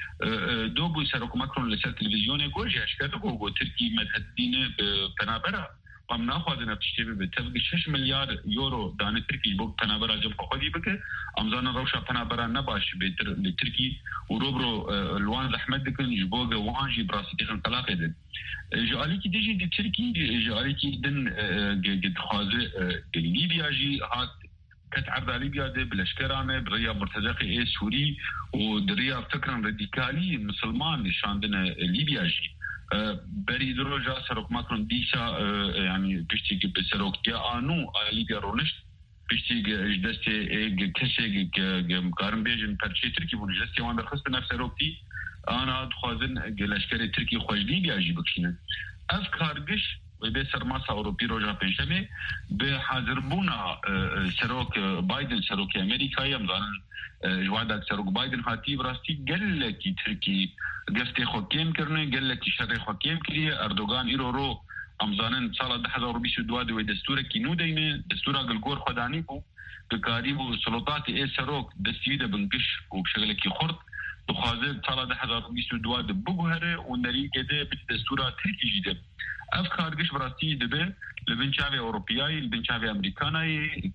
دو بو سروك ماكرون لسر تلفزيون جوجي أشكاته هو تركي متهدين بنابرة قام ناخذنا بتشتي بتبقى شش مليار يورو دان تركي بوك بنابرة جنب خدي بك أمزان روشة بنابرة نباش بتر لتركي وروبرو الوان زحمت دكن جبوج وانجي براسي تخن طلاق ده جالي كي تيجي دي تركي جالي كي دن قد خازة ليبيا جي هات كتعرض ليبيا ده بالاشكرانه بريا مرتزقي ايه سوري ودريا فكرا راديكالي مسلمان شاندنا ليبيا جي بري دروجا سروك ماكرون ديسا يعني بيشتي بسروك يا انو ليبيا رونش بيشتي جدستي كسي مقارن بيجن برشي تركي بون جدستي وان درخصت نفس سروكتي انا تخازن الاشكري تركي خوش ليبيا جي بكشينه افكار قش وبيسر ماسا أوروبي روجا بنشمي بحاضربونا سروك بايدن سروك أمريكا يمضان جوادك سروك بايدن هاتي براستي قال لك تركي قفتي خوكيم كرني قال لك شري خوكيم كريه أردوغان إيرو رو أمزانن سالة ده حزار وبيشو دواد ودستورة كينو دينه دستورة قلقور خداني بو بكاريبو سلطات إيه سروك دستيدة بنقش وبشغلك يخرط وخازن سالة ده حزار وبيشو دواد بقهره ونرين كده بتدستورة تركي جيدة أفكار قش براسي دبه لبنشافي أوروبياي لبنشافي أمريكاناي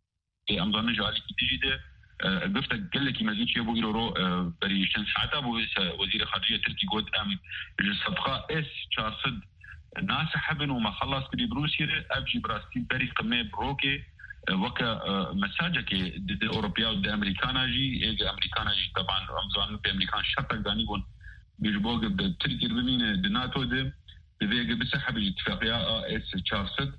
أمضان جالي كتيجي ده قفتك قال لك مزيد شيء بو إيرو بريشن ساعتها بو وزير خارجية تركي قد أم الصفقة إس شارصد ناس حبن وما خلص كدي بروسيا أبجي براسي بري قمة بروكي وكا مساجك ضد أوروبيا وضد أمريكانا جي إيه أمريكانا جي طبعا أمضان بأمريكان شرطك داني بون بيجبوك بتركي بمين دناتو ده بذيك بسحب الاتفاقية اس تشارسد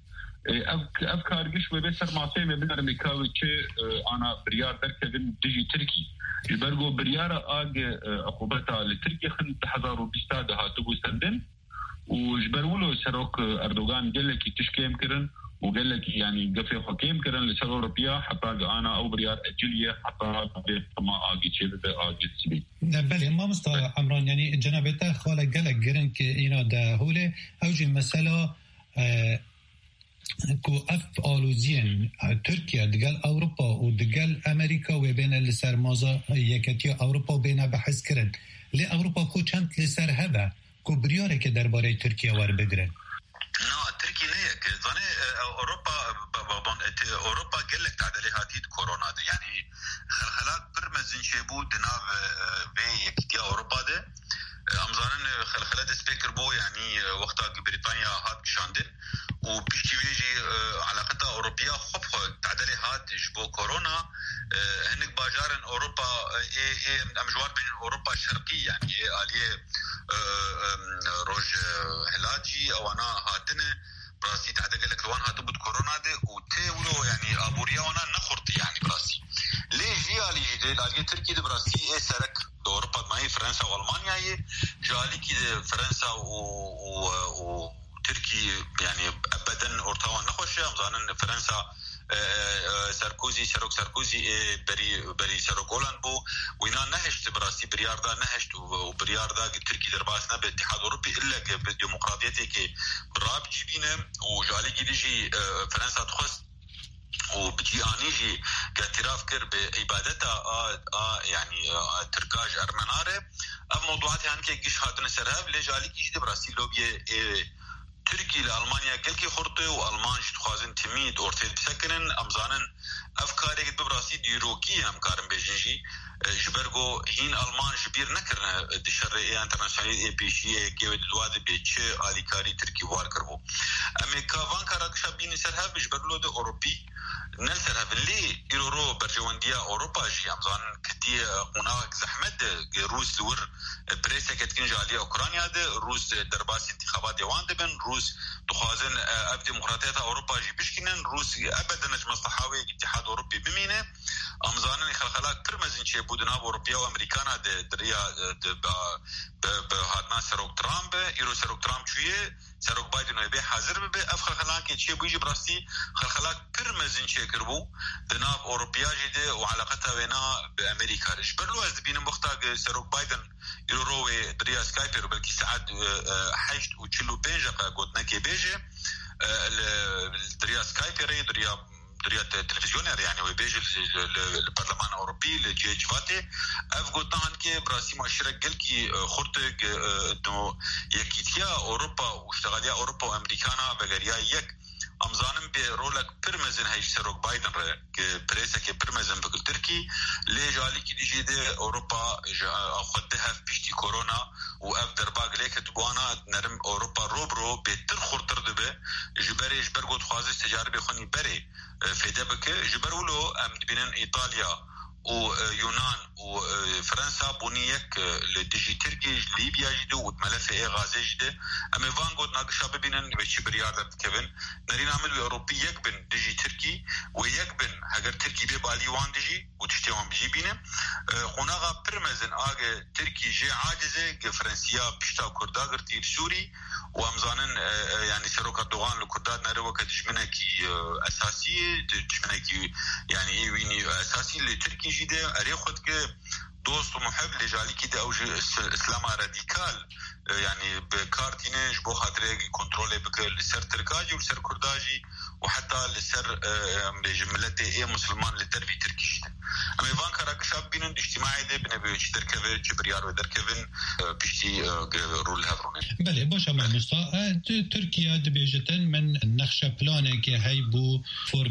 أفكار قش وبيسر ما فيه من أمريكاوي كي أنا بريار دركبن تجي تركي يبرقوا بريار آج عقوبتها لتركيا خن حزارو بيستادها تبو سندن وجبروا له سروك أردوغان قال لك تشكيم كرن وقال لك يعني قفي حكيم كرن لسر أوروبيا حتى أنا أو بريار أجلية حتى ما آجي شيء بآجي سبي. بله ما مستوى عمران يعني جنابته خالق قالك قرن كإينا ده هوله أوجي مسألة كو أف آلوزين تركيا دقال أوروبا ودقال أمريكا وبين السر مازا يكتيا أوروبا وبين بحث كرن لي أوروبا خو چند لسر هذا كو برياره که درباره ترکیه ور بگیرن. نه ترکیه نه که زنه اروپا بابان اروپا گلک تعدیلی هاتید کرونا ده یعنی خلخلات برمزین شبو دناو به یکتیا اروپا ده امزانن خلخلات سپیکر بو یعنی وقتا بریتانیا هات شانده و پیشی ویجی علاقتا اوروبیا خوب تعدیلی هات شبو کرونا هنک باجارن اروپا ای ای امجوار بین اروپا شرقی یعنی آلیه روج هلاجي او انا هاتنه براسي تعدق لك لوان هاتبت كورونا دي وتولو يعني ابوريا وانا نخرط يعني براسي ليه جيالي دي لاجي تركي دي براسي اي سرك اوروبا ما فرنسا والمانيا هي جالي كي فرنسا و و تركي يعني ابدا اورتاوان نخوش امزانن فرنسا ساركوزي سروك ساركوزي بري بري سروك هولند بو وينا نهشت براسي برياردا نهشت وبرياردا تركي درباسنا بالاتحاد الاوروبي الا بالديمقراطيه كي براب جيبينه وجالي جيجي فرنسا تخص وبجي انيجي اعتراف كر بعبادتها آه يعني آه تركاج أرمنارة أف موضوعات هان كي جيش هاتن سرهاب لجالي كي جدي براسي لوبية تركي لألمانيا قلكي خرطة وألمان جد خوازن تميد أورتيد بسكنن أمزانن أفكاري قد ببراسي ديروكي هم كارن بيجنجي جبرگو هين ألمان جبير نكرنا دشرعية انترناسيونالي اي بي شي كيود الواد بيتشي آليكاري تركي وار كربو أمي كافان كاراكشا بيني سرهاب جبرلو دي أوروبي نل سرهاب اللي إيرورو برجواندية أوروبا جي أمزان كتي قناك زحمت روس دور بريسة كتكين جالية أوكرانيا دي روس درباس انتخابات ديوان دبن روس تخوازن أب ديمقراطية أوروبا جي بشكنن روس أبدا نج مصلحاوي اتحاد أوروبي بمينه أمزانن خلخلاك برمزين شي بودنا أوروبيا وأمريكانا دي دريا دي بهاتنا سروك ترامب إيرو سروك ترامب شوية سروك بايدن ويبي حاضر ببي أف خلخلاك شي بيجي براستي خلخلاك برمزين شي كربو دناب أوروبيا جدي وعلاقتها وينا بأمريكا رجبرلو از بين مختاق سروك بايدن إيرو روي دريا سكايبر بلكي ساعد حشت وشلو بينجا قوتنا كي بيجي دريا سكايبر دريا دريا تلفزيونير يعني وبيجي البرلمان الأوروبي لجي جفاتي أفقوتان كي براسي معشرة قل كي خورتك إنه يكيتيا أوروبا واشتغاليا أوروبا وأمريكانا بغيريا يك أمزانم برولك برمزن هايش سروك بايدن بريسا كي برمزن بكل تركي ليش علي كي ديجي دي أوروبا أخدها في بيشتي كورونا وأف درباق ليك تبوانا نرم أوروبا روبرو بيتر خورتر دبي جبري جبر قد خوازي تجاربي خوني بري فيدا بك جبرولو أم دبينن إيطاليا ويونان وفرنسا بونيك لديجي تركي ليبيا جدو وملف اي غازي جدو اما فانغوت ناقشا ببينن بيشي برياردة كيفن نرين عمل اوروبي يكبن ديجي تركي ويكبن هاگر تركي بيبالي وان ديجي وتشتيوان بيجي بينه خوناغا برمزن آغا تركي جي عاجزة فرنسيا بشتا كردا غرتير سوري وامزانن يعني سروك اردوغان لكرداد نروكا دجمنكي اساسي دجمنكي يعني ايويني اساسي لتركي جيده اري خود که دوست و محب لجالی که ده اوج اسلام رادیکال يعني بكارتينج بو خاطري كنترول بك لسر تركاجي ولسر كرداجي وحتى لسر جملتي اي مسلمان لتربي تركيش اما ايفان كراك شاب بينن اجتماعي ده بنبي دركفه جبريار ودركفن بيشتي رول هافرون بله باشه مهندسا ترکیه دبیجتن من نقشه پلانه که هی بو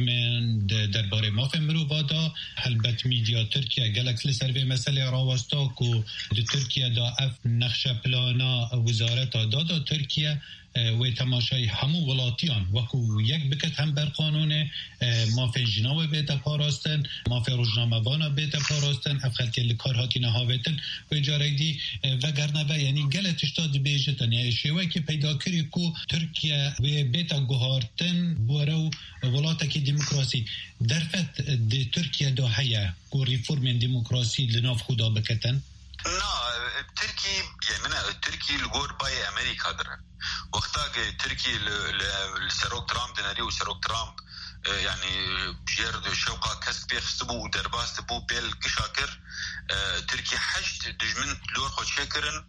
فورمن درباره مافه مرووادا هلبت میدیا ترکیه گلکس لسر به مسئله راوستا کو ترکیه دا اف نقشه پلانا وزارت دادا ترکیه و تماشای همو ولاتیان وکو یک بکت هم بر قانون مافه جناوه بیتا پاراستن مافه روزنامه وانا بیتا پاراستن افخل که لکار هاتی نهاویتن و اجاره دی وگرنه و یعنی گلتش داد بیجتن یعنی شوه که پیدا کری کو ترکیه و بیتا گوهارتن بورو ولاتا که دموکراسی درفت دی ترکیه دا هیا کو ریفورم دموکراسی لناف خدا بکتن؟ نه تركي يعني من تركي الجور باي أمريكا درا وقتها تركي السروك ترامب دناري وسروك ترامب يعني جير شوقة كسب بيخسبو ودرباس بو بيل كشاكر تركي حشت دجمن لور خود شاكرن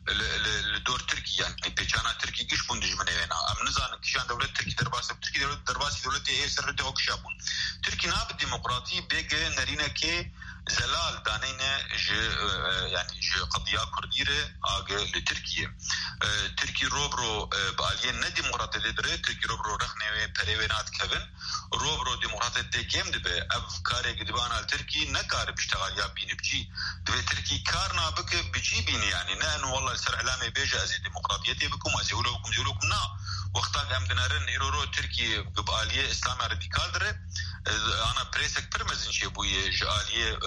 لدور تركي يعني بيجانا تركي كش بون دجمن هنا أم نزان كشان دولة تركي درباس تركي دولة درباس دولة إيه سر ده كشابون تركي ناب الديمقراطي بيجي نرينا كي زلال دانينا ج يعني ج قضية كرديرة آجا لتركيا تركي روبرو بالين نديمقراطي لدري تركي روبرو رخنة بريوينات كفن روبرو ديمقراطي ديكيم دبي أفكاري قدبانا التركي نكار بيشتغل يا بين بجي دبي تركي كارنا بك بجي بين يعني نانو والله سر علامة بيجا أزي ديمقراطيتي بكم أزي ولوكم زولوكم نا وقتا قام دنارن إيرورو تركي قبالية إسلام راديكال دري أنا بريسك برمزن شي بوي جالية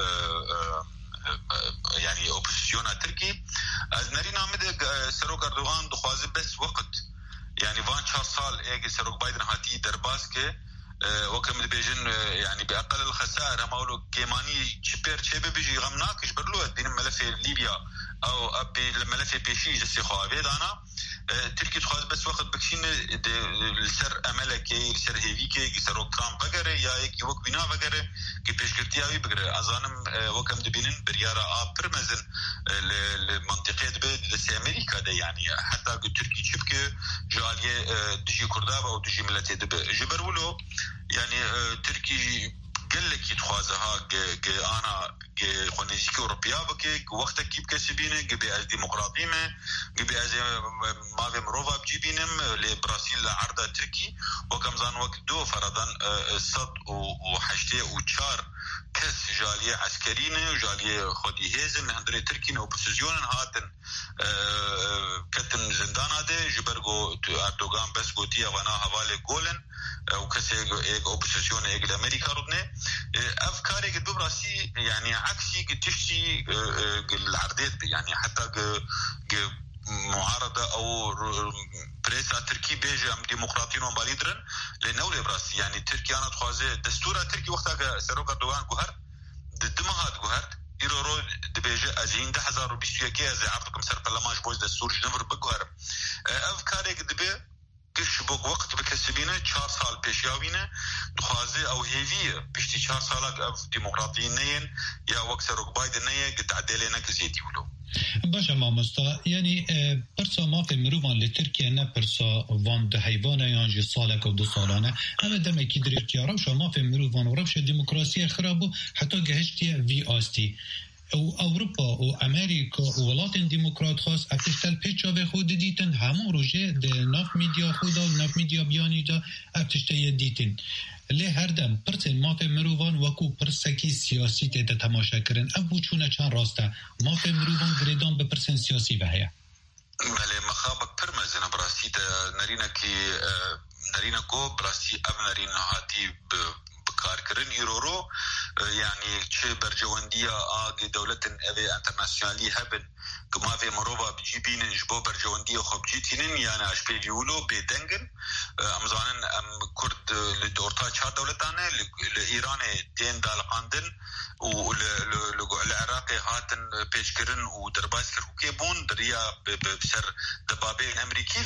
يعني اوبوزيسيون تركي از نرين عمد سروك اردوغان دخوازي بس وقت يعني فان چهار سال ايجي سروك بايدن هاتي درباسكي وكم بيجن يعني باقل الخسائر هم اولو كيماني تشبير تشبه بيجي غمناكش برلو بين ملف ليبيا او ابي الملف بيشي جسي خوابيد انا تركي تخواز بس وقت بكشين لسر املكي لسر هيفيكي سروك ترامب بقره يا يكي وك بنا بقره كي بيشكرتي اوي بقره ازانم وكم دبينن بريارة اب برمزن لمنطقة دبي دسي امريكا ده يعني حتى تركي تشبكي جالية دجي كردابة او دجي ملتي دبي جبرولو يعني تركي گلکی تخوازها گ آنا گ خونیزی که اروپیا بکه وقت کی بکسی بینه گ به از دموکراتی ما گ به از ما و مروفا بجیبینم ل برازیل عرض ترکی و کم زن وقت دو فردان صد و هشته و چهار کس جالیه عسکرینه و جالیه خودی هزم هندری ترکی نه اپوزیسیون هاتن کتن زندان ده جبرگو اردوغان بس گوتی وانا حواله گولن و کسی یک اپوزیسیون یک امریکا رودنه افکاری که براسي يعني عكسي تشتي العرضات يعني حتى معارضه او بريسا تركي بيجي ام ديمقراطيين وماليدرن لنولي براسي يعني تركيا انا تخوازي دستور تركي وقتها سروق اردوغان جوهر دمهات جوهر يرورو دبيجي ازين ده هزار وبيستو يكي زي عرضكم سر برلمان بوز دستور جنفر بجوهر افكاري دبي گش بوق وقت بکسبینه چهار سال پیشیاوینه دخوازه او هیویه پیشتی چهار سال اف ديمقراطيين نين یا وقت سروق بايدن نيه قد عدالينا كزيتي ولو باشه مامستا یعنی پرسا ما في مروفان لتركيا نه پرسا وان ده حیوانه یانجی سالک و دو سالانه اما دمه کی درکتیا روشا ما في مروفان و روش ديمقراطية خرابو حتی گهشتی وی آستی او اوروپا و امریکا و ولاتن دموکرات خاص افشتل پیچا به خود دیتن همون روژه ده ناف میدیا خودا و ناف میدیا بیانی جا افشته دیتن لی هر دم پرسن ماف مروان وکو پرسکی سیاسی ته تماشا کرن ابو چونه چند راسته ماف مروان گریدان به پرسن سیاسی بهیه بله مخابک پرمزن براسی نرینا کی نرینا کو براسی اب نرینا هاتی کارکرین ایرورو يعني چه برجواندية آگ دولتن اوه انترناسيونالي هبن كما في مروبا بجيبين جبو برجواندية خب جيتينن يعني اشبه جيولو بيدنگن امزانن ام كرد لدورتا چهار دولتانه لإيران تين دالقاندن والعراقي هاتن بيشكرن ودرباس كركوكي بون دريا بسر دبابين امريكي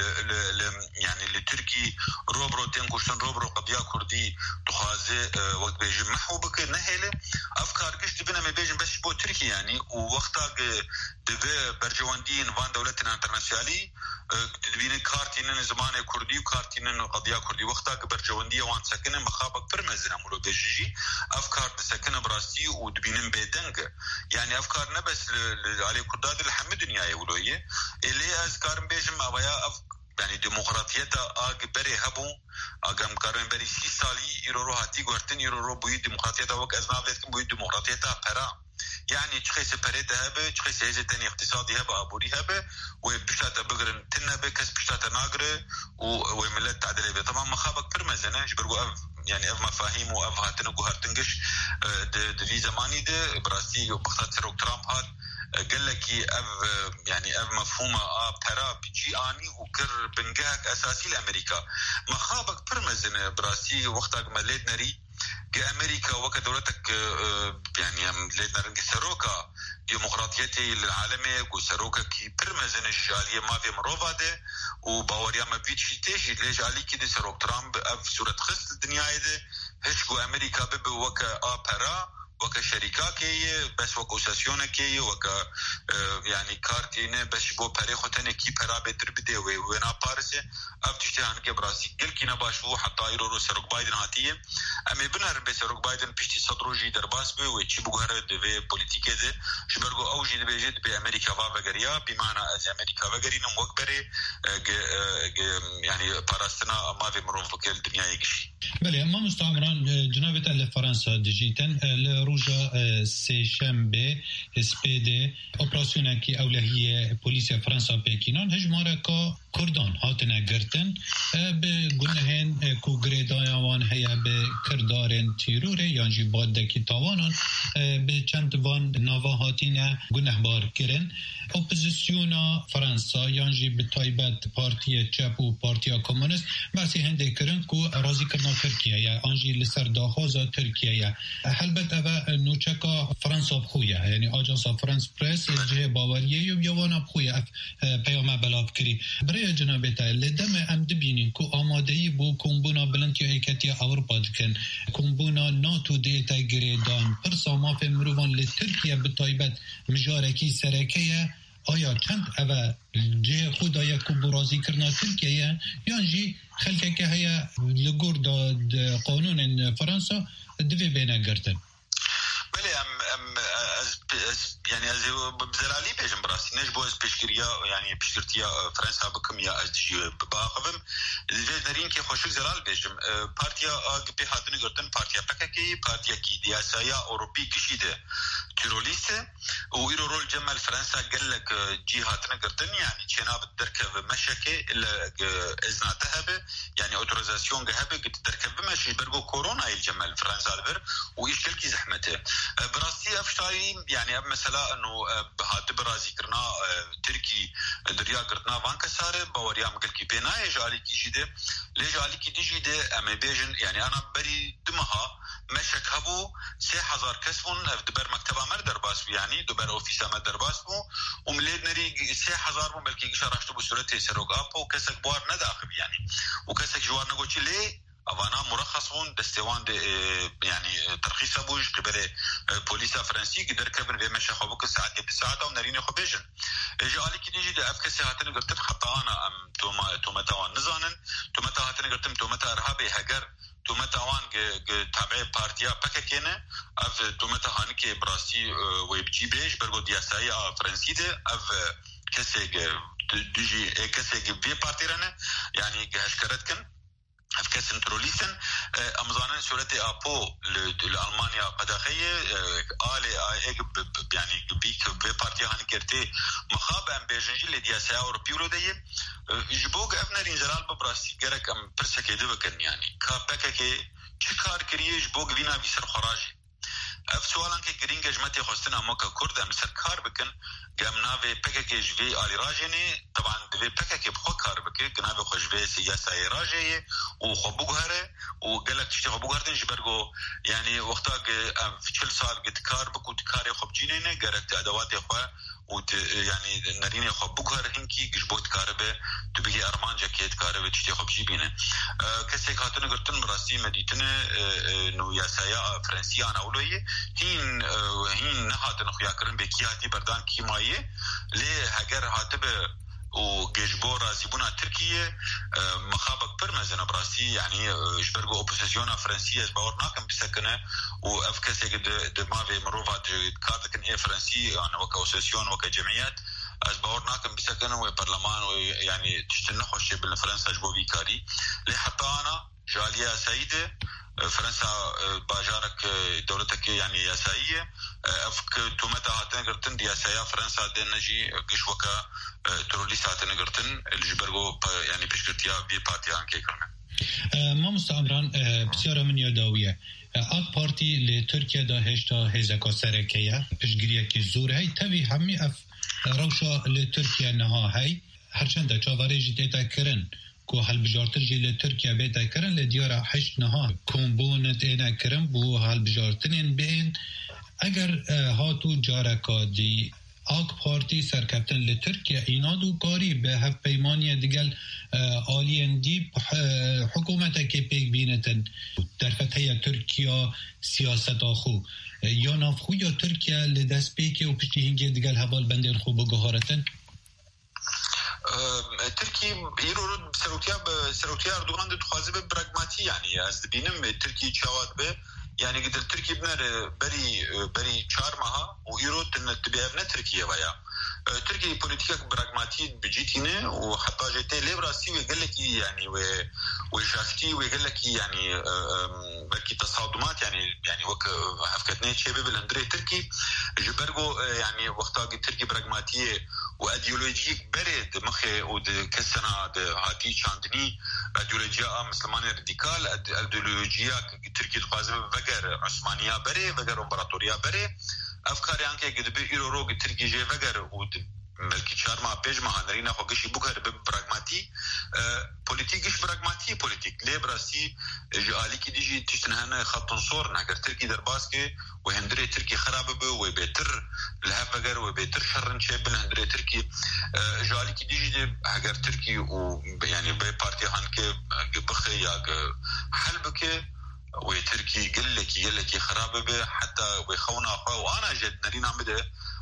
يعني لتركي روبرو تين كوشتن روبرو قبيا كردي تخازي وقت بيجمحو بك نهيله افكار قش دبنا ما بيجن بس بو تركيا يعني ووقتها دبي برجواندين فان دولتنا انترناسيونالي تدبين كارتين زمان كردي وكارتين قضيه كردي وقتها برجوانديه وان سكنه مخابق برمزنا مولو بيجي افكار سكنه براستي ودبين بيدنج يعني افكار نبس على كرداد الحمد دنيا يقولويه اللي اذكار بيجم اويا يعني ديمقراطيتا اگ بري هبو اگم کارن بری سی سالی ایرورو هاتی گورتن ایرورو بوی ديمقراطيتا وك از نافلت بوی ديمقراطيتا پرا يعني تخيس بريد هبه تخيس هيزه تاني اقتصادي هبه ابوري هبه وبشتاتا بقرن تنبه كس بشتاتا ناقره وملت تعدلي بيه طبعا مخابك برمزنه جبرقو اف يعني اف مفاهيم واف هاتن وهرتنقش دي زماني ده براستي بخطات سروك ترامب هات قال لك اف يعني اف مفهومه اه برا بيجي اني وكر بنجاك اساسي لامريكا مخابك برمزنه براستي وقتها مليت نري كأمريكا وكدولتك يعني ليدنا رنج سروكا ديمقراطيتي العالمية وسروكا كي برمزن الجالية ما في مروفا ده وباوريا ما بيتشي تيجي ليش علي كده سروك ترامب في صورة خص الدنيا ده هشكو أمريكا بب وكا آبرا وكا شركة كي بس وكا أساسيونة كي وكا يعني كارتينة بس بو بري خوتنة كي برا بتر بده وينا بارسة أب تشتهان كي براسي كل كينا باشو حتى يرورو سروك بايدن هاتيه أمي بنهر بسروك بايدن بيشتي صدروجي درباس بي ويشي بغهر دوه بوليتيكي ده شبرغو أوجي دبيجد بأمريكا وغريا بمعنى از أمريكا وغرينم وكبري يعني باراستنا ما في مروفك الدنيا يكشي بله ما مستعمران جنابت لفرنسا دجيتن لروجا سيشنبه سبيد اوبراسيون كي اولهيه بوليسيا فرنسا بكينان هجماره كا كردان هاتنا گرتن بگنهن کو گریدایوان هيا بكردارن تيرور يانجي بادكي تاوانان بچند وان نواهاتين گنهبار کرن اپوزیسیونا فرانسا یانجی به تایبت پارتی چپ و پارتی کمونیست بسی هنده کرن کو راضی کرنا ترکیه یا آنجی لسر داخوزا ترکیه یا البته اوه نوچکا فرانسا بخویه یعنی آجانسا فرانس پرس جه باوریه یا یوانا بخویه پیامه بلاف کری برای جنابتا لدم ام دبینین کو آمادهی بو کمبونا بلند یا ایکتی اوروپا دکن کمبونا ناتو دیتا گریدان پرسا ما فی مروان لترکیه به تایبت مجارکی سرکیه آیا چند اوه جه خودای که برازی کرنا ترکیه یا جی خلکه که هیا لگور دا قانون فرانسا دوی بینه گرتن بله ام ام از يعني از بزلالي بيجم براسي نش بوز بيشكريا يعني بيشكرتيا فرنسا بكم يا از جي باخذم زيد نرين كي خوشك زلال بيجم بارتيا اج بي هاتن گرتن بارتيا بككي بارتيا كي دياسايا اوروبي كشيده تيروليست و ايرو رول جمال فرنسا قال لك جي هاتن گرتن يعني جناب الدركب مشكي الا اذن ذهب يعني اوتوريزاسيون ذهب تدركب ماشي برغو كورونا الجمال فرنسا البر ويشكل كي زحمته براسي افشاي يعني مثلا انه هات برازي كرنا تركي دريا قرتنا فانكا ساره باوريا مقل كي بينا جالي كي جيده لي جالي كي ديجيده ام بيجن يعني انا بري دمها مشك هبو سه هزار كسبون دبر مكتبه مر درباس يعني دبر اوفيسا مر درباس مو ومليد نري سه هزار مو بلكي شرحت بصوره سروغ ابو كسك بوار نداخب يعني وكسك جوار نقولي ليه أوانا مرخصون دستوان يعني ترخيص أبوش قبل بوليسا فرنسي قدر كبر في مشى خبوك الساعة بالساعة ونريني خبيجن جالي كده جد أفكار ساعتين قرتن حتى أنا أم توما توما توان نزانن توما تهاتين قرتن توما ترهابي هجر توما توان تابع بارتيا بككينه أف توما تهانك براسي ويبجي بيج برجو دياسايا فرنسي ده أف كسيج ديجي كسيج في بارتيرنا يعني هشكرتكن أفكار سنتروليسن أمزانن سورتي أبو لألمانيا قداخية آلي يعني بيك ببارتيا هني كرتي مخاب أم بيجنجي لدياسة أوروبي ولديه جبوك أبنى رينزلال ببراسي جرك أم برسكي دوكن يعني كابككي چكار كريه جبوك فينا بيسر خراجي اف سوالان که گرینگ جمعیت خواستن اما که کرد هم سر کار بکن گمنا و پکه جوی آلی راجنی طبعا دوی پکه بخوا کار بکن گنا و خوشوی سیاسای راجه و خو بگهره و گلک تشتی خو بگهردن جبرگو یعنی وقتا که چل سال گت کار بکو تکاری خوب جینه گرک ادوات خو و يعني نريني خو بوغر هنكي جبوت كاربه تبي ارمان جاكيت كاربه تشتي خو جيبينه كسي خاطر قرتن براسي مديتنه نو ياسايا فرنسيه انا اولويه هين هين نهاتن خو ياكرن بكياتي بردان كيمايه لي هاجر هاتبه و جيجبو رازيبونا تركيا مخابك برمزنا براسي يعني جبرغو اوبوزيسيونا فرنسيه باورنا كان بسكنه وافكاسي قد ما في مروفات كارتكن اي فرنسي انا وكا اوبوزيسيون وكا جمعيات از باورنا كان بسكنه وبرلمان يعني تشتنخو الشيء بالفرنسا جبو بيكاري لي حتى انا جاليه سيده فرنسا باجارك دولتك يعني ياسائيه افك تومتا هاتن قرتن دياسايا فرنسا دنجي قشوكا تروليس هاتن قرتن الجبرغو يعني بشكرتيا بي بارتيا انكي كرنا ما مستعمران بسيارة من يداوية اك بارتي لتركيا دا هشتا هزاكا سركية بشگرية كي زور هاي تبي همي اف روشا لتركيا نها هاي هرچند دا چاواري جيتا كرن کو هل بجارتر جی ترکیه بیت کرن لدیار حشت نها کمبونت اینا کرن بو هل بجارتنین بین اگر هاتو جارکا دی آگ پارتی سرکبتن لترکیه اینا دو کاری به هف پیمانی دیگل آلین دی حکومت که پیک بینتن در فتحه ترکیه سیاست آخو یا نافخو یا ترکیه لدست پیکه و پشتی هنگی دیگل حوال بندر خوب بگهارتن تركي يرو سروتيا سروتيا اردوغان دخوازي براغماتي يعني از بينم تركي تشاوات به يعني قدر تركي بنر بري بري چارمها و يرو تبيعنا تركيا ويا تركي بوليتيكا براغماتي بجيتينه وحتى جيتي ليبراسي ويقول لك يعني وشافتي ويقول لك يعني بلكي تصادمات يعني يعني وك حفكتني شباب الاندري تركي جبرغو يعني وقتها تركي براغماتيه وايديولوجيك برد مخي ود كسنا هاتي شاندني ايديولوجيا مسلمان راديكال ايديولوجيا تركي قازم وغير عثمانيه بري وغير امبراطوريه بري افكار يعني قد بيرو تركي جي وغير ود ملکی چهار ماه پیش مهندرین خوگشی بکر به براغماتی پولیتیکش براغماتی پولیتیک لیبراسی جالی کی دیجی تشتنهن خط صور نگر ترکی در باس که و هندری ترکی خراب به و بهتر لهب اگر و بهتر شرن چه بن هندری ترکی جالی کی دیجی اگر ترکی و یعنی به پارتی هن که بخی یا حل بکه و ترکی قال لك قال لك خراب به حتى ويخونا وانا جد نرينا مده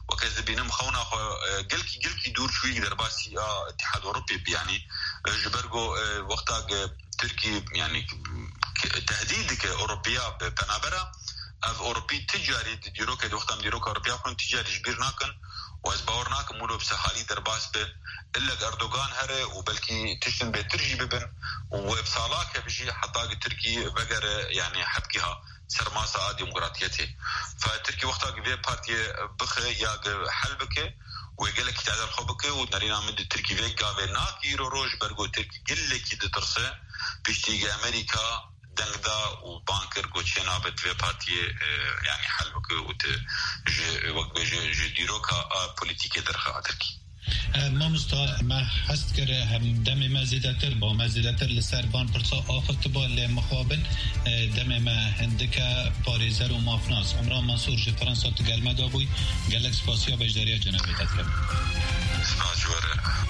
وكذا بينم خونا قلكي قلكي دور شوي درباسي اتحاد أوروبي يعني جبرجو وقتا تركي يعني تهديدك أوروبيا بنابرة اف أوروبي تجاري ديروك وقتا ديروك أوروبيا كون تجاري جبير ناكن واز باور ناكن مولو بسحالي درباس به إلا أردوغان هره وبلكي تشتن بترجي ببن وبصالاك بيجي حتى تركي بقر يعني حبكها سرماسة ديمقراطيته فتركي وقتا في بارتي بخ يا حل بك ويقول لك تعدل خبك ونرينا من تركي في قابل ناكي روج برغو تركي قل لك دترسه بيشتيجي أمريكا دنگدا وبانكر گوچنا بت في بارتي يعني حل بك وت وقت جي ديروكا بوليتيكي درخه تركي ما مستا ما حست كره هم دم ما زيادتر با ما زيادتر لسربان پرسا آفت با لمخابن دم ما هندك پاريزر و مافناس عمران منصور جي فرنسا تقال مدابوي قالك سپاسيا بجداريا جنابي تتكلم سپاس جواره